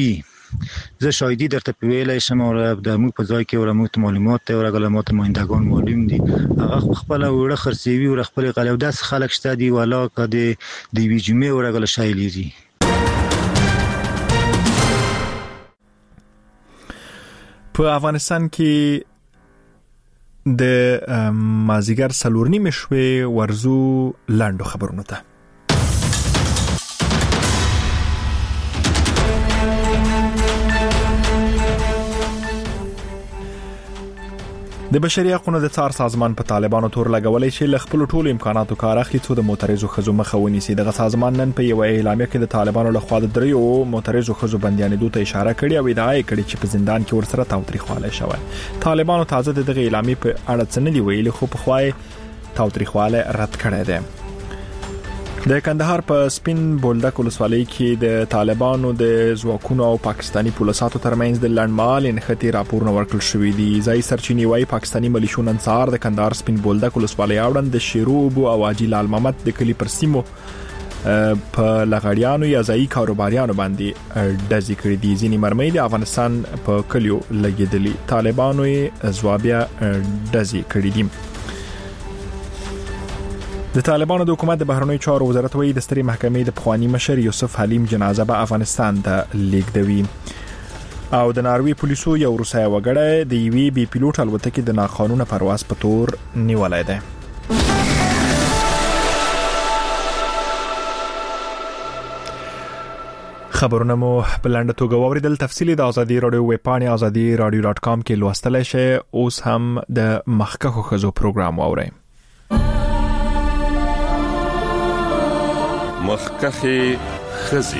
زه شاهدی درته ویلای شم او د موږ په ځای کې او موږ معلومات ته ورغله ماته مایندگان معلوم دي هغه خپل وړه خرڅوي او خپل غلو داس خلک شته دي ولا کده د وی جمعه ورغله شایلی دي. په افغانستان کې د مازیګر سلورنی مشوي ورزو لاندو خبرونه ته. د بشري حقوقو د څار سازمان په طالبانو تور لګولې چې ل خپل ټولو امکاناتو کار اخلي څو د معترضو خزو مخه ونیسي. دغه سازمان نن په یو اعلامیه کې د طالبانو له خوا د دریو معترضو خزو بندیانېدو ته اشاره کړې او ادعا یې کړې چې په زندان کې ورسره تاوتریخواله شوی. طالبانو تازه دغه اعلامیه په اړه څه نه دی ویلي خو په خوای تاوتریخواله رد کړی دی. د کندهار په سپین بولدک ولسوالۍ کې د طالبانو د ځواکونو او پاکستانی پولیسو ترمنځ د لړمال انختی راپورونه ورکړل شوې دي. ځای سرچینی وايي پاکستانی ملیشو نن سهار د کندهار سپین بولدک ولسوالۍ اړوند د شیروب او واجی لال محمد د کلی پر سیمو په لغړیانو یا ځای کاروباریانو باندې ډزې کړې دي. ځینې مرمۍ د افغانستان په کلیو لګیدلي. طالبانو یې ځوابیا ډزې کړې دي. د طالبانو د حکومت د بهرنیو چارو وزارت وایي د ستري محکمې د پخوانی مشر یوسف حلیم جنازه به افغانستان ته لیږدوي او د ناروی پولیسو یو روسي وګړی د یوې بي پیلوټ الوتکې د ناقانونه پرواز په تور نیولای دی. خبرونه مو بلند توګه واوریدل. تفصیلی د ازادي رادیو ویب پاڼې ازادي رادیو ډاټ کام کې لوستلای شئ. اوس هم د مخکخو خزو پروګرام واورئ. مخکخي خزي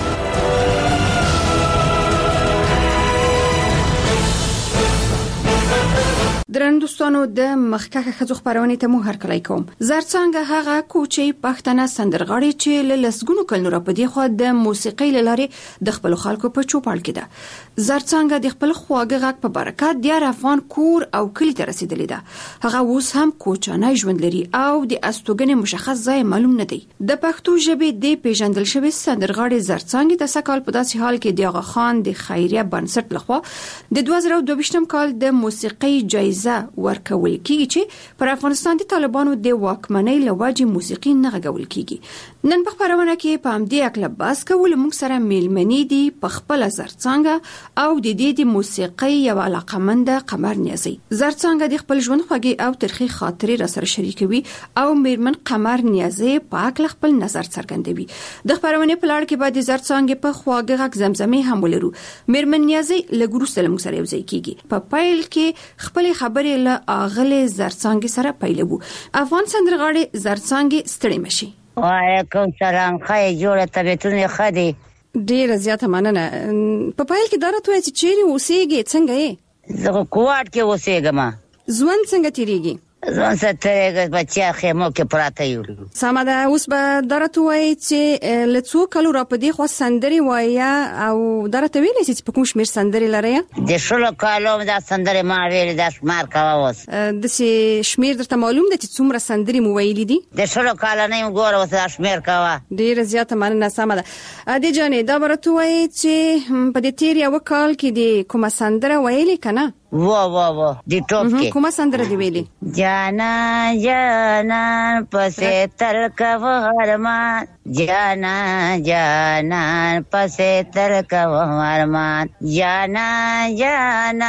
درن دوستانو د مخکخه خزو خبرونه ته مو هر کله کوم. زرڅنګه هغه کوچي پښتنه سندرغاړي چې له لسګونو کلونو را پدې خو د موسیقۍ لاري د خپل خلکو په چوپړ کې ده. زرڅنګه د خپل خواږه غږ په برکت د افغان کور او کلی ته رسیدلې ده. هغه اوس هم کوچانه ژوند لري او د استوګنې مشخص ځای معلوم نه دی. د پښتو ژبې د پیژندل شوی سندرغاړي زرڅنګه د سکهال په داسې حال کې د آغا خان د خیریه بنسټ لخوا د دوه زره او دوه ویشتم کال د موسیقۍ جایزه ورکول کیږي چې پر افغانستان د طالبانو د واکمنۍ لوجه موسیقي نه غوول کیږي. نن په خبرونه کې په همدې اکل باس کول موږ سره میلمنې دي په خپل زرڅنګه او د دې د موسیقۍ یو علاقمند قمر نیازي. زرڅنګه د خپل ژوند خوږی او ترخی خاطرې را سره شریکوي او میرمن قمر نیازي په اکل خپل نظر څرګندوي. د خبرونه په لړ کې بعد زرڅنګه په خواږه غږ زمزمه هم ولرو. میرمن نیازي لګورو سلام سره یو ځای کیږي. په پایل کې خپل خبرې له اغله زرڅنګه سره پیلوو. افغان سندرغاړي زرڅنګه ستړي مشي. وعلیکم سلام. خای جوړه طبيعتونه خدي ډیره زیاته مننه. په پایل کې درته وایي چې چیرې اوسېږي څنګه یې؟ زه کوټ کې اوسېږم. ژوند څنګه تیریږي؟ ځان سترګې بچیا خېمو کې پراته یو. سماده اوس به درته وایي چې لڅو کلو را پدې خو سندري وایا او درته ویلې چې په کوم شمیر سندري لري؟ د شلو کالو دا سندري ما ویلې د شمار کاوه اوس. د سي شمیر درته معلوم ده چې څومره سندري مو ویلې دي؟ د شلو کالو نه ګوره اوس د شمیر کاوه. ډیره زیاته مننه. سماده ادي جانې دا ورته وایي چې په دې تیر یو کال کې د کومه سندره ویلې کنه؟ وا وا وا دی ټوپ کې کومه سندره دی ویلي؟ جانا جانا پسې تل کو ارمان جانا جانا پسې تل کو ارمان جانا جانا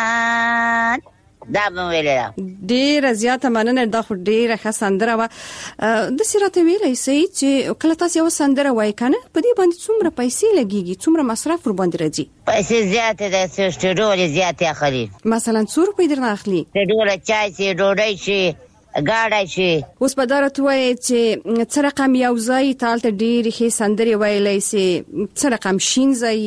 دا مو ویله. ډیره زیاته مننه. دا خو ډیره ښه سندره و. د سیرته ویلې سي چې کله تاسو یو سندره وای کنه په دې باندې څومره پیسې لګيږي څومره مصرف ور باندې راځي؟ پیسې زیاته ده چې سټډول زیاته اخلي. مثلا څو روپۍ درنه اخلي؟ سټډول چای سي ډوډۍ شي ګاډه شي. اوس په دارت وای چې څه رقم یو ځای تالته ډیره ښه سندره ویلې سي څه رقم شین ځای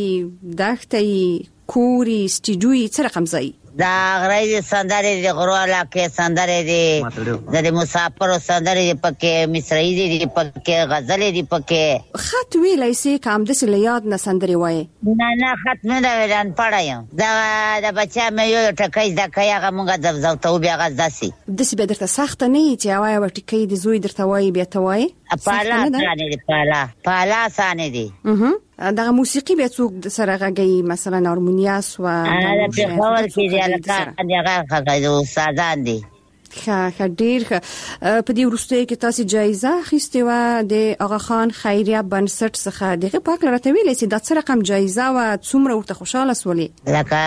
دښتې کوري سټډیوي څه رقم ځای؟ دا غړي سندره دي غرواله کې سندره دي د مسافر سندره دي پکې مصری دي پکې غزل دي پکې. خط ویلای سي کوم د سلیاد نه سندره وای؟ نه نه خط نه دا ولان پړایم. دا د بچا مې یو ټکای دا کایغه مونږه د زوتو بیا غزداسي. د سی به درته سخت نه چې وای و ټکای د زوی درته وای بیا ته وای؟ پالا سانه دي پالا پالا سانه دي اها دغه موسیقي به څوک د سره غږی مثلا هارمونیاس و دا په خبر کې دی الکه دغه غږی استادان دي ښه ښه ډیر ښه په دې وروستیو کې تاسو جایزه اخیستې وه د آغا خان خیریه بنسټ څخه دغه په هکله راته ویلی چې دا څه رقم جایزه وه څومره ورته خوشحاله سولې لکه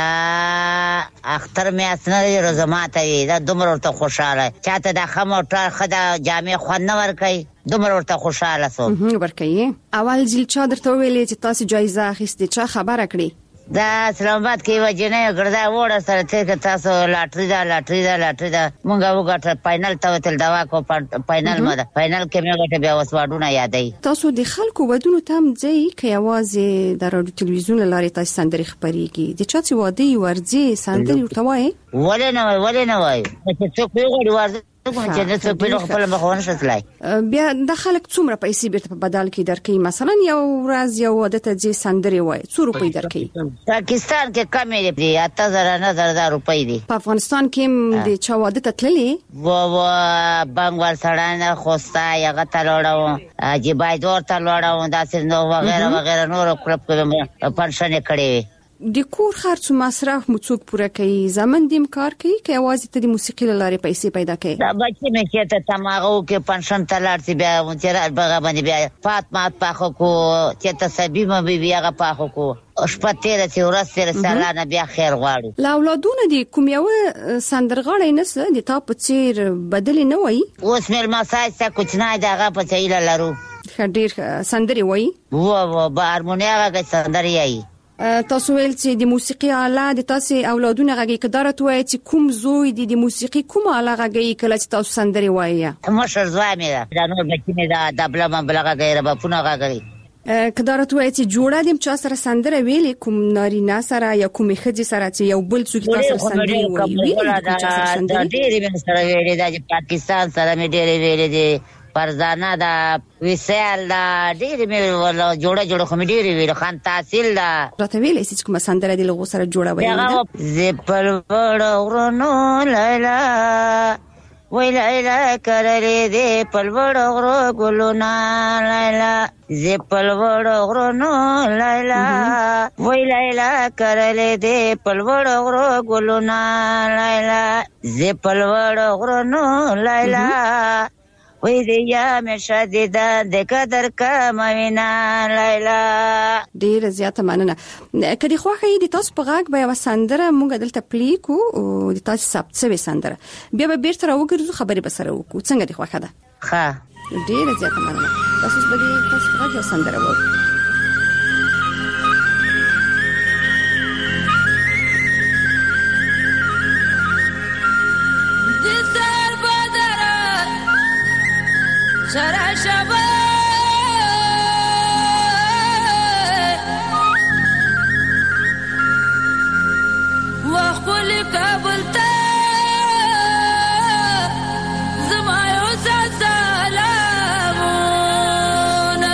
اختر میاشت نه دی روزه ماته وي دا دومره ورته خوشحاله چاته دا ښه موټر ښه د جامې خوند نه ورکوي دومره ورته خوشحاله سوم ورکوي اول ځل چا درته وویلې چې تاسو جایزه اخیستې چا خبره کړې دا اسلام آباد کې یوه جنۍ ګرده وړه سره چې تاسو لاټري ده لاټري ده لاټري ده مونږ وګټل فاینل ته وتل دوا کو فاینل مده فاینل کې مې وګټه بیا وسواډونه یادای تاسو د خلکو ودونو تام ځای کې आवाज د رادیو تلویزیون لارې تاسو سندري خبريږي د چا چې واده ورځي سندري ورته وایي ولې نه وایي ولې نه وایي چې څوک یې ورځي چې د څه په لور خپل مخونه شتلای بیا د خلک څومره پیسې بیرته په بدل کې درکې مثلا یو ورځ یو واده ته ځي سندري وای څو روپۍ درکې پاکستان کې کم دی اته زره نه زره روپۍ دي په افغانستان کې د چا واده ته تللې و و بنگوال سړانه خوستا یغه تلوړو اجیبای دور تلوړو داسې نو وغیرہ وغیرہ نور کلب کې پنشن کړي د کور خرڅ مصرف مو څوک پوره کوي زمون دیم کار کوي که आवाज ته د موسیقي لاره پیسې پیدا کوي دا بچی مې کې ته تماغو کې پنشن تلارتي بیا مونږه بغا باندې بیا فاطمه پاخو کو چې ته سبي مې بیا هغه پاخو کو شپته ته ورسره سلانه بیا خیر غواړو لا اولادونه دي کوم یو سندرغړی نس د تا په چیر بدلی نه وای اوس مې ما سایسته کوچنای دغه په چیل لارو ډیر سندري وای و و با هارمونیا غږ سندري ای تاسو ویل چې د موسیقي آله د تاسو اولادونه غږی کدارت وای چې کوم زوی د موسیقي کوم آله غږی کله چې تاسو سندري وایي مشر زوی مې دا نور بچی مې دا دبله مبلغه غیر به پونه غږی کدارت وای چې جوړه دیم چا سره سندره ویلې کوم نارینه سره یا کوم خځې سره چې یو بل څوک تاسو سندري وایي دا ډېر مې سره ویلې د پاکستان سره مې ډېر ویلې دي پرزانه دا وسیل دا ډېر مې ولا جوړه جوړه خو مې ډېر ویل خان تحصیل دا راته ویلې چې کوم سندره دی لغو سره جوړه وایي زپل وړو ورونو لیلا وای لیلا کرلې دې پل وړو ورو ګلونا لیلا زپل وړو ورونو لیلا وای لیلا کرلې دې پل وړو ورو ګلونا لیلا زپل وړو ورونو لیلا وې دې یا مې شدیدا د قدر کموینا لیلا ډیر زیاته مننه کدي خوخه دې تاسو په غاګ به وسندره مونږ دلته پلیکو او د تاسو سبت سوي سندره بیا به بیرته راوګرځو خبرې به سره وکړو څنګه دې خوخه ده ښه ډیر زیاته مننه تاسو به دې تاسو په غاګ سندره وکړو Shara shaba wa khuli kabul ta zamayo sa salamun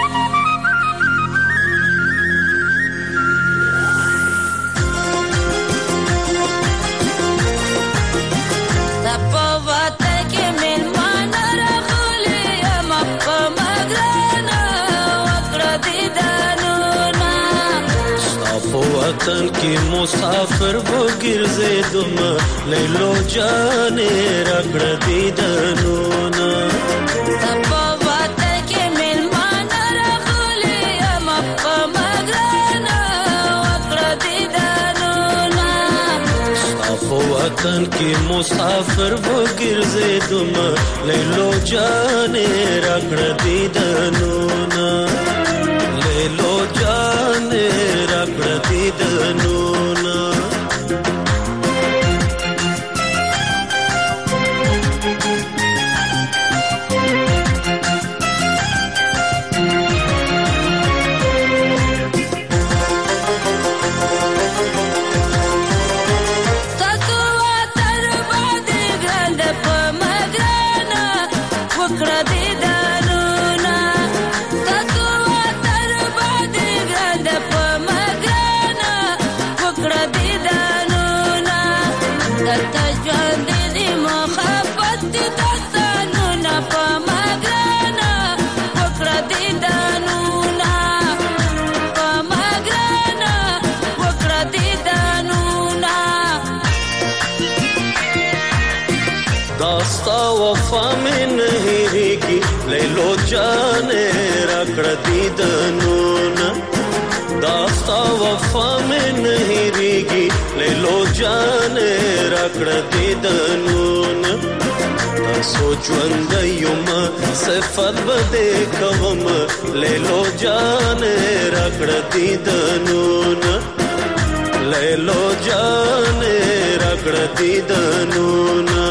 tapovat ke mil وطن کی مسافر وہ گرزے دم لیلو جانے رگڑ دیدنونا تپا وطن کی ملمان رخولی امپ مگرانا وقر دیدنونا صاف وطن کی مسافر وہ گرزے دم لیلو جانے رگڑ دیدنونا لیلو جانے رگڑ دیدنونا تجوان دي محبت دي دستانونا پا مگرانا وفا مې نه هېرېږي لیلو جانې راکړه دیدنونه دا ستا وفا مې نه هېرېږي لیلو جانې راکړه دیدنونه تاسو ژوندی یم صفت به دې کوم لیلو جانې راکړه دیدنونه لیلو جانې راکړه دیدنونه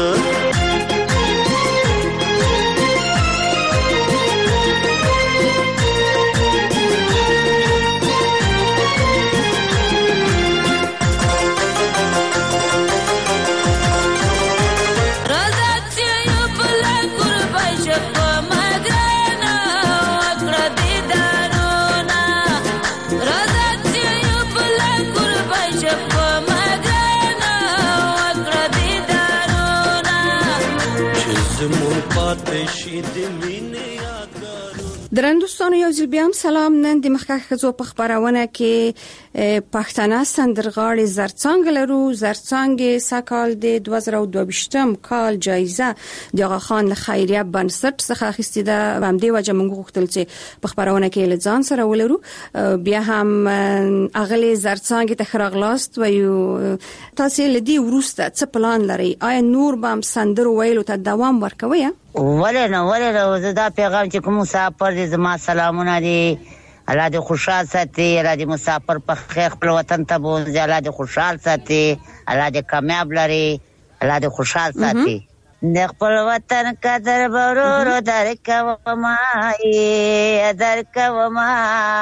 درندوستانو یو ځل بیا هم سلام. نن د مخکښ ښځو په خپرونه کې پښتانه سندرغاړي زرڅانګه لرو. زرڅانګه سکهال د دوه زره او دوه ویشتم کال جایزه د آغا خان له خیریه بنسټ څخه اخیستې ده. همدې وجه موږ غوښتل چې په خپرونه کې له ځان سره ولرو. بیا هم اغلې زرڅانګه ته ښه راغلاست وایو. تاسو له دې وروسته څه پلان لرئ؟ آیا نور به هم سندرو ویلو ته دوام ورکوئ؟ ولې نه ولې نه زه دا پیغام چې کوم مسافر دي زما سلامونه دي الله دې خوشحال ساتي الله دې مسافر په خیر خپل وطن ته بوځي الله دې خوشحال ساتي الله دې کامیاب لري الله دې خوشحال ساتي د خپل وطن قدر ورورو درکوما یې درکوما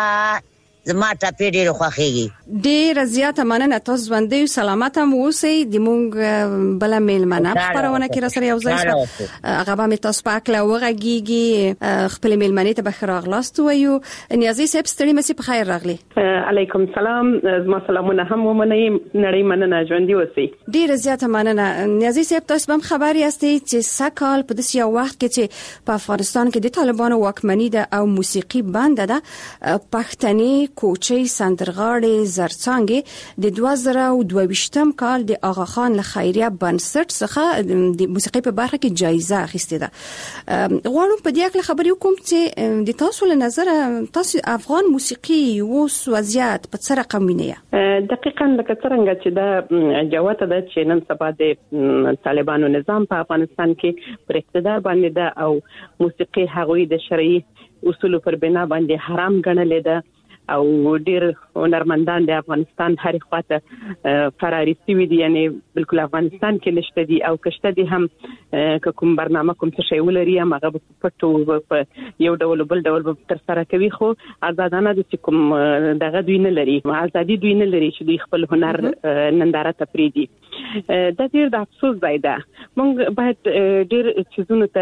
زما ټاپې ډېر خوښیږي. ډېر زیاته مننه. تاسو ژوندۍ سلامت هم اوسئ. د مونږ بل میلمنه خبرونه کې را سره یو ځای شو. هغه به تاسو پاک له وغږیږي خپل میلمنې ته بخیر راغلاست وایو. نیازي صاحب ستړي مې په خیر راغلي. علیکم سلام. زما سلامونه هم ومنئ. نړۍ مننه. ژوندۍ اوسئ. ډېر زیاته مننه. نیازي صاحب تاسو هم خبر یاستئ چې سکهال په داسې یو وخت کې چې په افغانستان کې د طالبانو واکمني ده او موسیقي بند ده، پښتني کوچي سندرغاړي زرڅانګه د دوه زره او دوه ویشتم کال د آغا خان له خیریه بنسټ څخه د موسیقي په برخه کې جایزه اخیستې ده. غواړم په دې اړه خبرې وکم چې د تاسو له نظر تاسو افغان موسیقي اوس وضعیت په څه رقم وینئ؟ دقیقاً لکه څنګه چې دا جوته ده چې نن سبا د طالبانو نظام په افغانستان کې پر اقتدار باندې ده او موسیقي هغوی د شرعي اصولو پر بنا باندې حرام ګڼلې ده او ډیر هنرمندان د افغانستان هرې خواته فراري سوي دي، یعنی بالکل افغانستان کې نشته دي او کشته دي هم کوم برنامه کوم څه شی ولري هم هغه پټو یو ډول بل ډول تر سره کوي، خو آزادانه د کوم دغه دوی نه لري، ازادي دوی نه لري چې دوی خپل هنر ننداره ته پریدي. دا ډیر د افسوس ځای ده. موږ باید ډیر چیزونو ته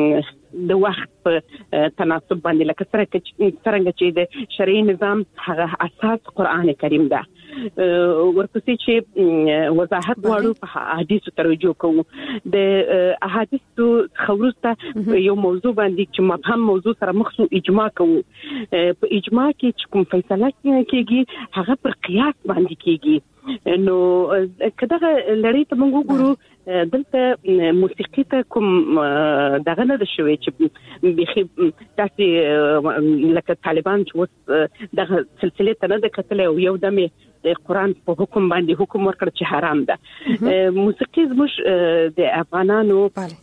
د وخت په تناسب باندې لکه څنګه چې د شرعي نظام هغه اساس قرآن کریم ده، ورپسې چې وضاحت غواړو په احادیثو ترجمه کوو. د احادیثو خورسته یو موضوع باندې چې مبهم موضوع سره مخصوص اجماع کوو. په اجماع کې چې کوم فیصله کیږي هغه پر قیاس باندې کیږي. نو کله لړۍ ته موږ وګورو دلته موسیقي ته کوم دغه نه شوي چې بخي تاسو لکه طالبان چې وس دغه سلسله ته نه د کتل او یو دمه د قرآن په حکم باندې حکم ورکړ چې حرام ده. موسیقي زموږ د افغانانو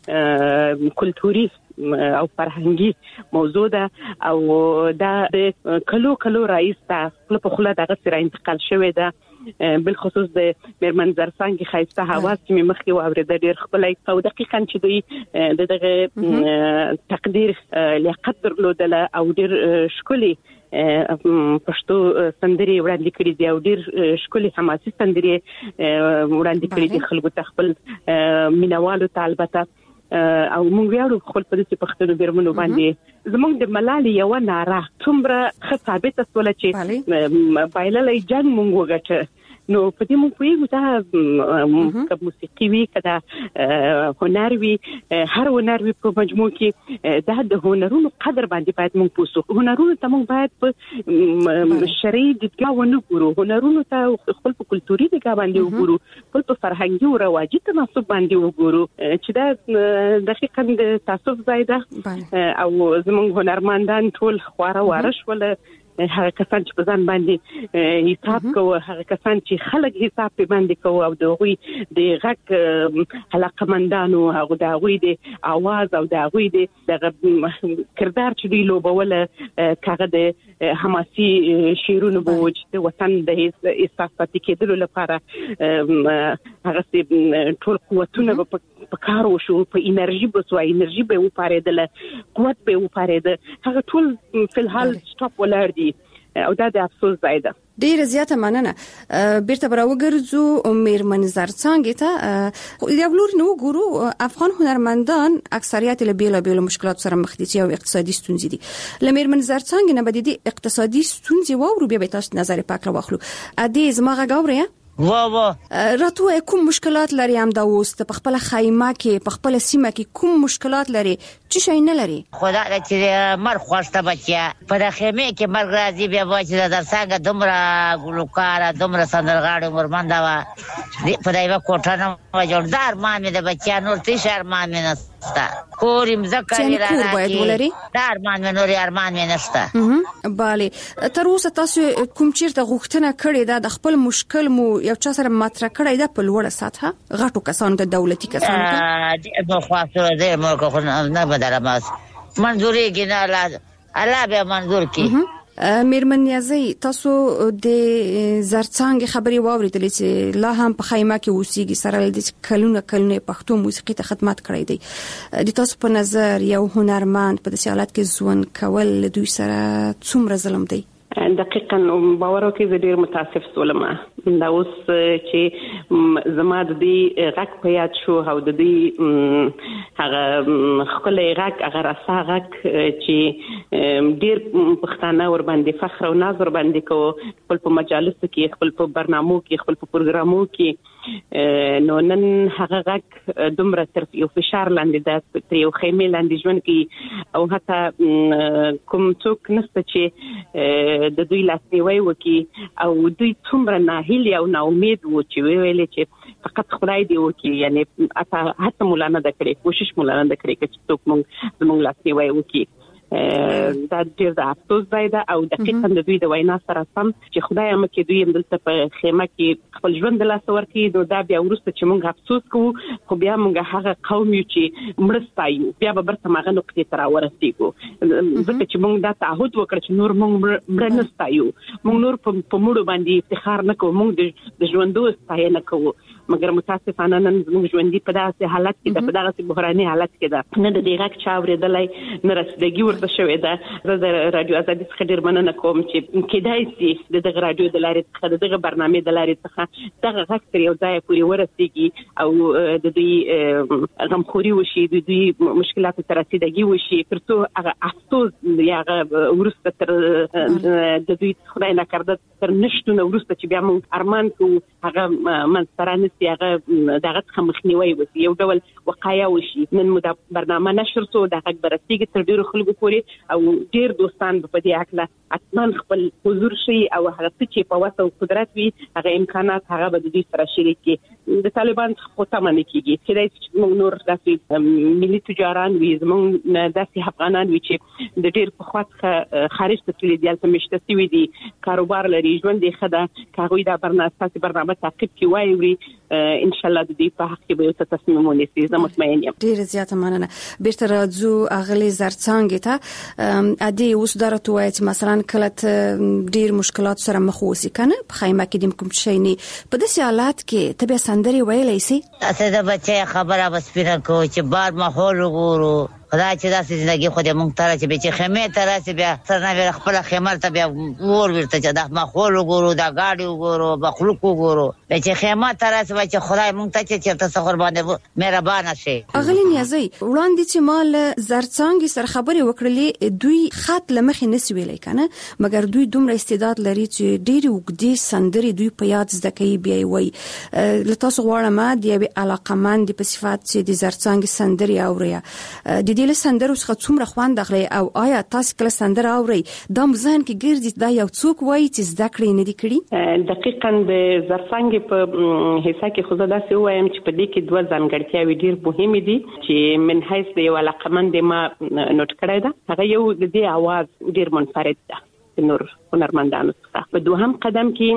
کلتوري او فرهنګي موضوع ده او دا د کلو کلو رئیس ته په خله دغه سره انتقال شوی ده. بالخصوص د میرمن زرڅانګه خایسته حواس چې مخکې واورېده ډېر خپلای او دقیقاً چې دوی دغه تقدیر لیاقت درلودله او ډېر ښکلي پښتو سندري وړاندې کړې دي او ډېر ښکلي حماسي سندري وړاندې کړې دي خلکو ته، خپل مینوالو ته. البته او موږ ویاړو خپل په دې پښتنو بیرمنو باندې زموږ د ملالۍ یو ناره څومره ښه ثابته شوله چې بایللې جنگ موږ وګټه نو په دې موږ پوهیږو دا که موسیقي وي که دا هنر وي هر هنر وي په مجموع کې دا د هنرونو قدر باندې باید موږ پوه سو هنرونو ته موږ باید په شرعي دیدګاه ونه ګورو هنرونو ته خپل په کلتوري دیدګاه باندې وګورو خپل په فرهنګي او رواجي تناسب باندې وګورو چې دا دقیقاً د تعصب ځای ده او زموږ هنرمندان ټول خواره واره شول هغه کسان چې په ځان باندې حساب کوي هغه کسان چې خلک حساب په باندې کوي او د غوي د غک علاقمندانو هغه د غوي د आवाज او د غوي د کردار چې دی لوبوله کاغه د حماسي شیرونو بوج د وطن د احساساتي کېدلو لپاره هغه ټول قوتونه په کار وشو په انرژي بسو انرژي به وپارېدل قوت به وپارېد هغه ټول په الحال سټاپ ولر دي او دا د افسوس ځای ده ډیره زیاته مننه بیرته براوګرځو میرمن زرڅانګې ته یو لور نو ګورو افغان هنرمندان اکثریت له بیل بیل مشکلات سره مخ دي او اقتصادي ستونزې دي ل میرمن زرڅانګې نه بدیدي اقتصادي ستونزې وورو بیا به تاسو نظر پاک راوخلو ا دې زما غاوري وا وا راتو کوم مشکلات لري هم دا وست په خپل خیمه کې په خپل سیمه کې کوم مشکلات لري چې شي نه لري خدا چې مر خوشته بچیا په خیمه کې مرګ راځي بیا وایي دا څنګه دومره ګلوکار دومره سندرغاړي مرمنده وا په دایو کوټه نه جوړدار ما مې د بچیا نور تی شهر ما مې نستا کوریم زکه لري دار ما مې نور ارمان مې نستا bale تر اوسه تاسو کوم چیرته غوښتنه کړې ده د خپل مشکل مو یو چا سره مطرح کړی ده په لوړه سطحه غټو کسانو ته دولتي کسانو ته د خواصو د ملک خو نه بدل ما منظوري کې نه الله الله به منظور کې میرمن نیازی تاسو د زرڅانګ خبري واوریدلې چې لا هم په خیمه کې اوسېږي سره د کلونه کلونه پښتو موسیقي ته خدمت کړی دی د تاسو په نظر یو هنرمند په داسې حالت کې ژوند کول دوی سره څومره ظلم دی دقیقاً باور وکړئ زه ډیر متاسف سولم دا اوس چې زما د دې غږ په یاد شو او د دې هغه خپل غږ هغه راسا غږ چې ډیر پښتانه ور باندې فخر او ناز ور باندې کو خپل په مجالسو کې خپل په برنامو کې خپل په پروګرامو کې نو نن هغه غږ دومره تر یو فشار لاندې ده تر یو خیمه لاندې ژوند کې او حتی کوم څوک نشته چې د دوی لاسنیوي وکي او دوی څومره ناهیلي او نا امید و چې ویلې چې فقط خدای دی وکي یعنی حتی مولانا د کړې کوشش مولانا د کړې چې څوک موږ موږ لاسنیوي وکي دا ډیر د افسوس ځای ده او دقیقاً د دوی د وینا سره سم چې خدای مکه دوی دلته په خیمه کې خپل ژوند له لاسه ورکړي نو دا بیا ورسته چې موږ افسوس کوو خو بیا موږ هغه قوم یو چې مړستایو بیا به برته ماغه نقطې تر ورسېږو ځکه چې موږ دا تعهد وکړ چې نور موږ مړ نستایو موږ نور په مړو باندې افتخار نه کوو موږ د ژوندو ستاینه کوو مګر متاسفانه نن موږ ژوندۍ په داسې حالت کې د په دغه بحراني حالت کې ده نه د دې غږ چا اورېدلی نه رسیدګي ورته شوې ده زه د رادیو ازادي څخه ډېر مننه کوم چې کېدای شي د دغه رادیو د لارې څخه د دغه برنامې د لارې څخه دغه غږ تر یو ځایه پورې ورسېږي او د دوی غمخوري وشي د دوی مشکلاتو ته رسیدګي وشي تر څو هغه افسوس یا هغه وروسته تر د دوی خدای نکرده تر نشتونه وروسته چې بیا موږ ارمان کوو هغه منځته رانسي هغه دغه څخه مخنیوی وشي یو ډول وقایه وشي نن مو دا برنامه نشر شو د غږ برسېږي تر ډېرو خلکو پورې او ډېر دوستان په دې اړه حتما خپل حضور شي او هغه چې په واسه او قدرت وي هغه امکانات هغه به د دوی سره شریک کړي د طالبان خو ته منې کېږي چې موږ نور داسې ملي تجاران وي زموږ داسې افغانان وي چې د ډېر په خوا څخه خارج ته تللي دي هلته مېشته سوي دي کاروبار لري ژوند یې ښه ده که هغوی دا برنامه ستاسې برنامه تعقیب کړي واوري ان شاء الله د دې په حق کې به یو څه تصمیم ونیسي زه مطمئن یم ډېره زیاته مننه بیرته راځو اغلې زرڅانګې ته ادي اوس درته وایي چې مثلا کله ډېر مشکلات سره مخ اوسې کنه په خیمه کې د کوم شي نه په داسې حالات کې ته به سندري ویلای سي اسه د بچي خبره بس پیره کو چې بار ماحول وګورو خدای چې داسې زندگی خو دې مونږ ته راچې بیا چې خیمې ته راسې بیا سر نه بیا خپله خیمه ته بیا ور ورته چې دا ماحول وګورو دا ګاډي وګورو مخلوق وګورو بیا چې خیمه ته راسې بیا چې خدای مونږ ته چې چېرته څه قربانې مهربانه شي. اغلې نیازۍ وړاندې چې ما له زرڅانګې سره خبرې وکړلې دوی خط له مخې نسي ویلی که نه مګر دوی دومره استعداد لري چې ډېرې اوږدې سندرې دوی په یاد زده کوي بیا یې وایي. له تاسو غواړم د یوې علاقمندې په صفت چې د زرڅانګې سندرې اورئ د دې له سندرو څخه څومره خوند اخلئ او آیا تاسو کله سندره اورئ دا مو ذهن کې ګرځي دا یو څوک وایي چې زده کړې نه دي کړي؟ دقیقاً د زرڅانګې په حصه کې خو زه داسې ووایم چې په دې کې دوه ځانګړتیاوې ډېر مهمې دي چې من حیث د یو علاقمندې ما نوټ کړی ده. هغه یو د دې اواز ډېر منفرد ده نور هنرمندانو څخه. په دوهم قدم کې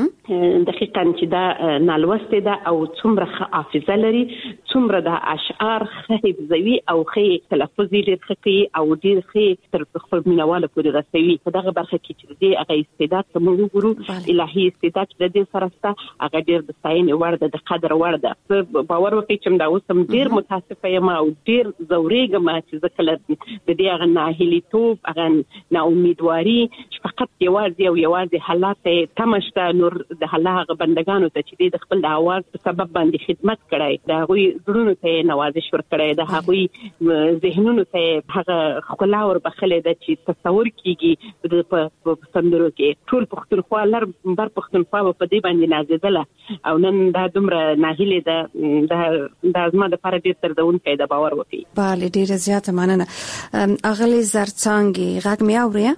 دقیقاً چې دا نالوستې ده او څومره ښه حافظه لري څومره د اشعار ښه حفظوي او ښه تلفظ یې ډېر ښه کوي او ډېر ښه تر خپل مینوالو پورې رسوي. په دغه برخه کې چې د دې هغه استعداد ته موږ وګورو الهي استعداد چې د دې سره شته هغه ډېر د ستاینې وړ ده د قدر وړ ده. باور وکړئ چې همدا اوس هم ډېر متاسفه یم او ډېر ځورېږم چې زه کله د دې هغه ناهیلیتوب هغه ناامیدواري چې فقط یوازې او یوازې حالات تمه شته نور د الله هغه بندګانو ته چې د خپل د اواز په سبب باندې خدمت کړی د هغوی زړونو ته نوازش ورکړی د هغوی ذهنونو ته هغه ښکلا وربخلې ده چې تصور کېږي په سندرو کې. ټول پښتونخوا لر بر پښتونخوا به په دې باندې نازېدله او نن دا دومره ناهیلې ده دا زما دپاره ډېر دردونکی ده باور وکړي. بله ډېره زیاته مننه. اغلې زرڅانګې غږ مې اورئ؟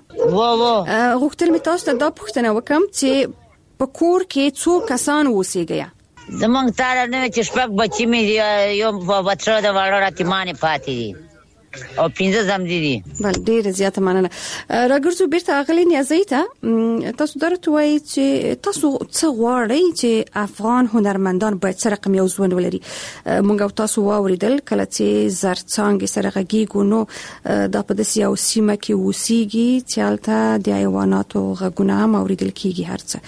غوښتل مې تاسو ته دا پوښتنه وکړم چې په کور کې څو کسان اوسېږئ؟ زمونږ تاله نه چې شپږ بچي مې یو بچه د واړه راتیمانې پاتې دي او پنځه زمدي دي. بل ډېر زیاته مننه. راګرځو بیرته اغلې نیازۍ ته تاسو درته وایي چې تاسو څه غواړئ چې افغان هنرمندان باید څه رقم یو ژوند ولري؟ موږ او تاسو واوریدل کله چې زرڅانګې سره غږیږو نو دا په داسې یو سیمه کې اوسیږي چې هلته د حیواناتو غږونه هم اوریدل کیږي. هر څه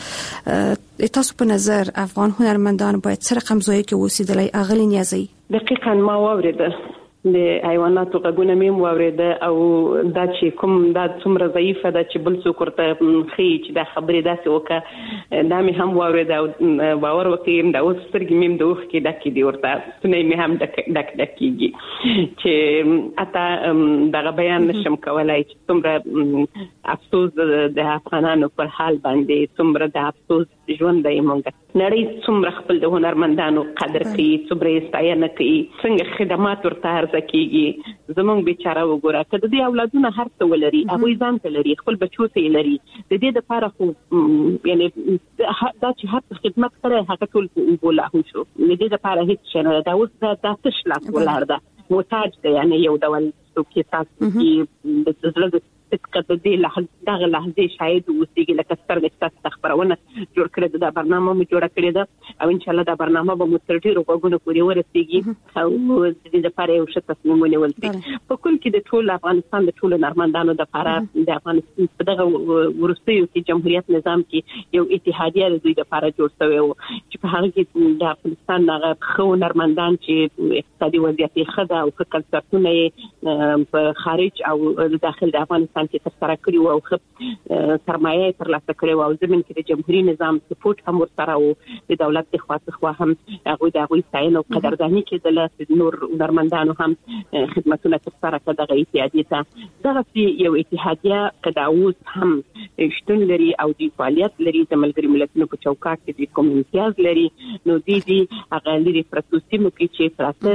تاسو په نظر افغان هنرمندان باید څه رقم ځای کې اوسېدلی اغلې نیازۍ؟ دقیقاً ما واوریده د حیواناتو غږونه مې واورېده او دا چې کوم دا څومره ضعیفه ده چې بل څوک ورته ښیي چې دا خبرې داسې وکړه دا مې هم واورېده او باور وکړئ دا اوس سترګې مې هم د اوښکې ډکې دي ورته ستونی مې هم ډک ډک ډک کېږي چې حتی دغه بیان نشم کولی چې څومره افسوس د افغانانو پر حال باندې څومره د افسوس ژوند دی. موږ نړۍ څومره خپل د هنرمندانو قدر کوي څومره یې ستاینه کوي څنګه خدمات ورته عرضه کېږي. زموږ بیچاره وګوره که د دې اولادونه هر څه ولري هغوی ځان ته لري خپل بچو ته یې لري د دې دپاره خو یعنې دا چې هر څه خدمت کړی هغه ټول بولاهو شو د دې دپاره هېڅ شی نه ده. دا اوس دا تش لاس ولاړ ده محتاج ده یعنې یو ډول څوک یې تاسو کې د زړه د صدقه د دې دغه لحظې شاید اوسېږي لکه سترګې چې تاسو ته خپرونه جوړ کړې ده دا برنامه مو جوړه کړې ده او انشاءالله دا برنامه به مو تر ډېرو غوږونو پورې ورسېږي او د دې دپاره یو ښه تصمیم ونیول شي. په کل کې د ټول افغانستان د ټولو هنرمندانو دپاره د افغانستان په دغه وروستیو کې جمهوریت نظام کې یو اتحادیه د دوی دپاره جوړ شوی و چې په هغه کې د افغانستان هغه ښه هنرمندان چې اقتصادي وضعیت یې ښه ده او ښه کنسرتونه یې په خارج او داخل د افغانستان کې ترسره کړي وو او ښه سرمایه یې ترلاسه کړې وه او ضمن کې د جمهوري نظام سپورټ هم ورسره و د دولت د خوا څخه هم هغوی د هغوی ستاینه او قدرداني کېدله نور هنرمندانو هم خدمتونه ترسره کړه دغه اتحادیې ته. دغسې یو اتحادیه که دا اوس هم شتون لري او دوی فعالیت لري د ملګري ملتونو په چوکاټ کې دوی کوم امتیاز لري نو دوی دي هغه لرې پرتو سیمو کې چې پراته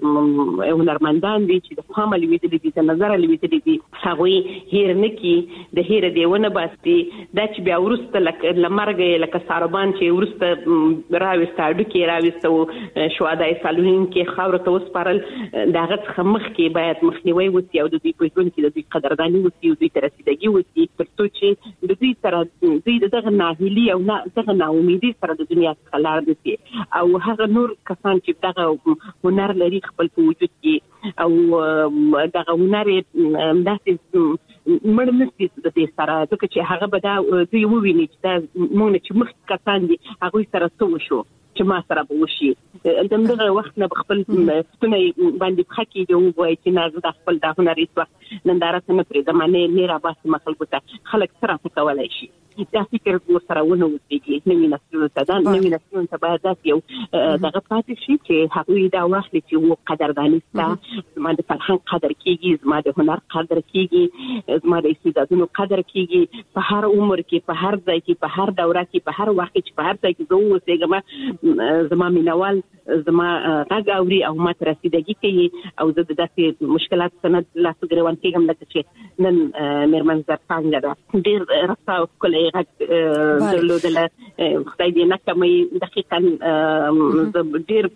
هنرمندان دي چې د پامه لوېدلي دي د نظره لوېدلي دي هغوی هیر نه کي د هیره دیونه باسي دا چې بیا وروسته لکه له مرګه لکه ساربان چې وروسته راوسته هډوکي راوسته شهدای صالحین کې خاورو ته وسپارل د هغه څخه مخکې باید مخنیوی وسي او د دوی په ژوند کې د دوی قدرداني وسي او دوی ته رسیدګي وسي تر څو چې د دوی سره دوی د دغه ناهیلي او دغه ناامیدي سره د دنیا څخه لاړ نشي او هغه نور کسان چې دغه هنر لري خپل په وجود کې او دغه هنر داسې مړ نشي د دې سره ځکه چې هغه به دا دوی وویني چې دا موږ چې مخکې کسان دي هغوی سره څه وشو چې ما سره به وشي. د دغه وخت نه خپل ستونه باندې بخکې دی وای چې نه زه د خپل د هنري وخت ننداره نه پرې د معنی نه را باسي مخالفت خلک سره کولای شي. دا فکر سره ونه وځي نوې نسلونو ته دا نوې نسلونو ته باید داسې یو دغه پاتې شي چې هغوی دا واخلي چې و قدرداني ستا زما د فرهنګ قدر کېږي، زما د هنر قدر کېږي، زما د استعدادونو قدر کېږي. په هر عمر کې، په هر ځای کې، په هر دوره کې، په هر وخت کې، په هر ځای کې زه اوسېږم، زما مینوال زما غږ اوري او ما ته رسیدګي کوي او زه د داسې مشکلات څخه نه لاس ګرېوان کېږم لکه چې نن مېرمن زرڅانګه ده. ډېر رسا او ښکلی غږ درلودله، خدای دې نه کموي. دقیقا ډېر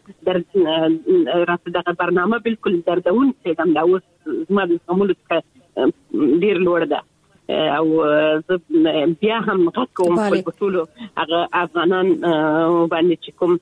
راته دغه برنامه بالکل دردونکې ده، دا اوس زما د زغملو څخه ډېر لوړ ده او زه بیا هم غږ کوم خپل په ټولو هغه افغانان باندې چې کوم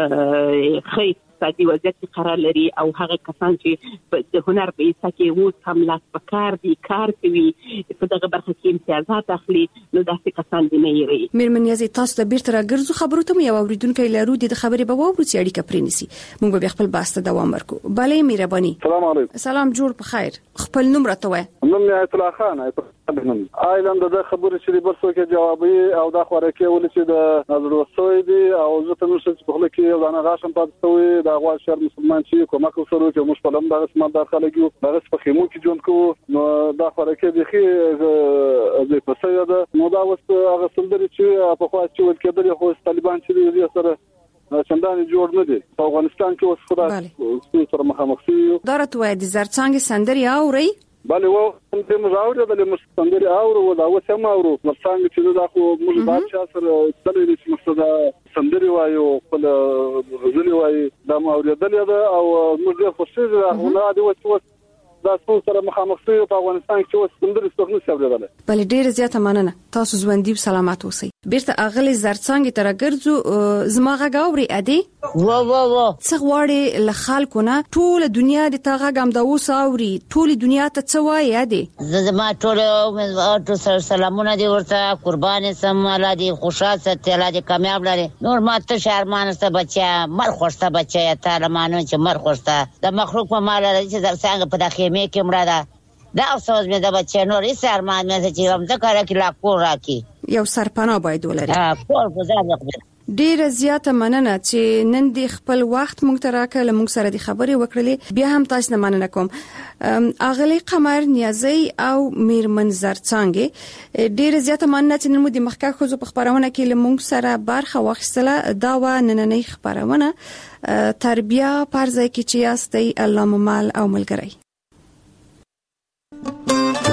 ښه اقتصادي وضعیت کې قرار لري او هغه کسان چې د هنر په ایسا کې اوس هم لاس په کار دي، کار کوي، په دغه برخه کې امتیازات اخلي، نو داسې کسان دي نه یېري. مېرمن نیازي، تاسو د بیرته راګرځو خبرو ته مو یو اورېدونکی لرو، د خبرې به واورو چې اړیکه پرېنیسي. موږ به خپل بحث ته دوام ورکړو. بلې مهرباني. سلام علیکم. سلام، جوړ په خیر. خپل نوم راته وایه. نوم یې ایت الله خان. آیلند د خبرې چې بل څوک جوابي او د خوراکي ول چې د نظر وسوي دي او زه ته نشم په خله کې یو دانه غاشم پاتې وي د غوا شهر مسلمان چې کومک وسره چې موږ په لم دغه سم داخله کیو دغه په خیمو کې جون کو نو د خوراکي د خي د پسې ده نو دا وس هغه سندري چې په خوا چې ول کېدل خو طالبان چې دي سره څنګه جوړ نه دي په افغانستان کې اوس خدا سره مخامخ شي. دا راته وایي د زرڅانګې سندري اوري؟ بله و هم دې مزاوره د مستندري اورو دا و سم اورو څنګه چې دا خو موږ بادشاہ سره تللی چې مستدا سندري وایو خپل غزلي وایي دا اوریدل دا او موږ په څه دا نه دی وڅ دا څو سره مخامخ شي په افغانستان کې اوس سندري څنګه څوریدل. بل ډیر زیاته مننه، تاسو ژوندۍ او سلامات اوسئ. بیرته اغلی زرڅانګې تر ګرځو زما غږ اوري ادي وا وا وا څه غواړي له خلکو نه ټول دنیا د تا غږ هم د اوس اوري، ټول دنیا ته څه وایي ادي؟ زما ټول ټول سره سلامونه دي ورته، قربان سم الله دي خوشاله ست الله دي کامیاب لري. نور ما ته شرمان ست بچا مر خوشته بچا تعالی مانو چې مر خوشته د مخلوق په مال لري چې زرڅانګ په داخې مې کې مړه ده. دا افسوس مې د بچا نور هیڅ ارمان مې چې هم ځکه راکې لا کور راکې یو سرپناه باید ولري. ها کور گزار وکړي. ډیره زیاته مننه چې نن د خپل وخت مونږ ته راکړل، مونږ سره د خبرې وکړلې. بیا هم تاسو نه مننه کوم. اغلی قمر نیازی او میرمن زرڅانګې ډیره زیاته مننه چې نن مو د مخکې خو په خبرونه کې مونږ سره برخه واخیستله. دا و نننۍ خبرونه تربیه پر ځای کې چې یاستئ الله مو مال او ملګری.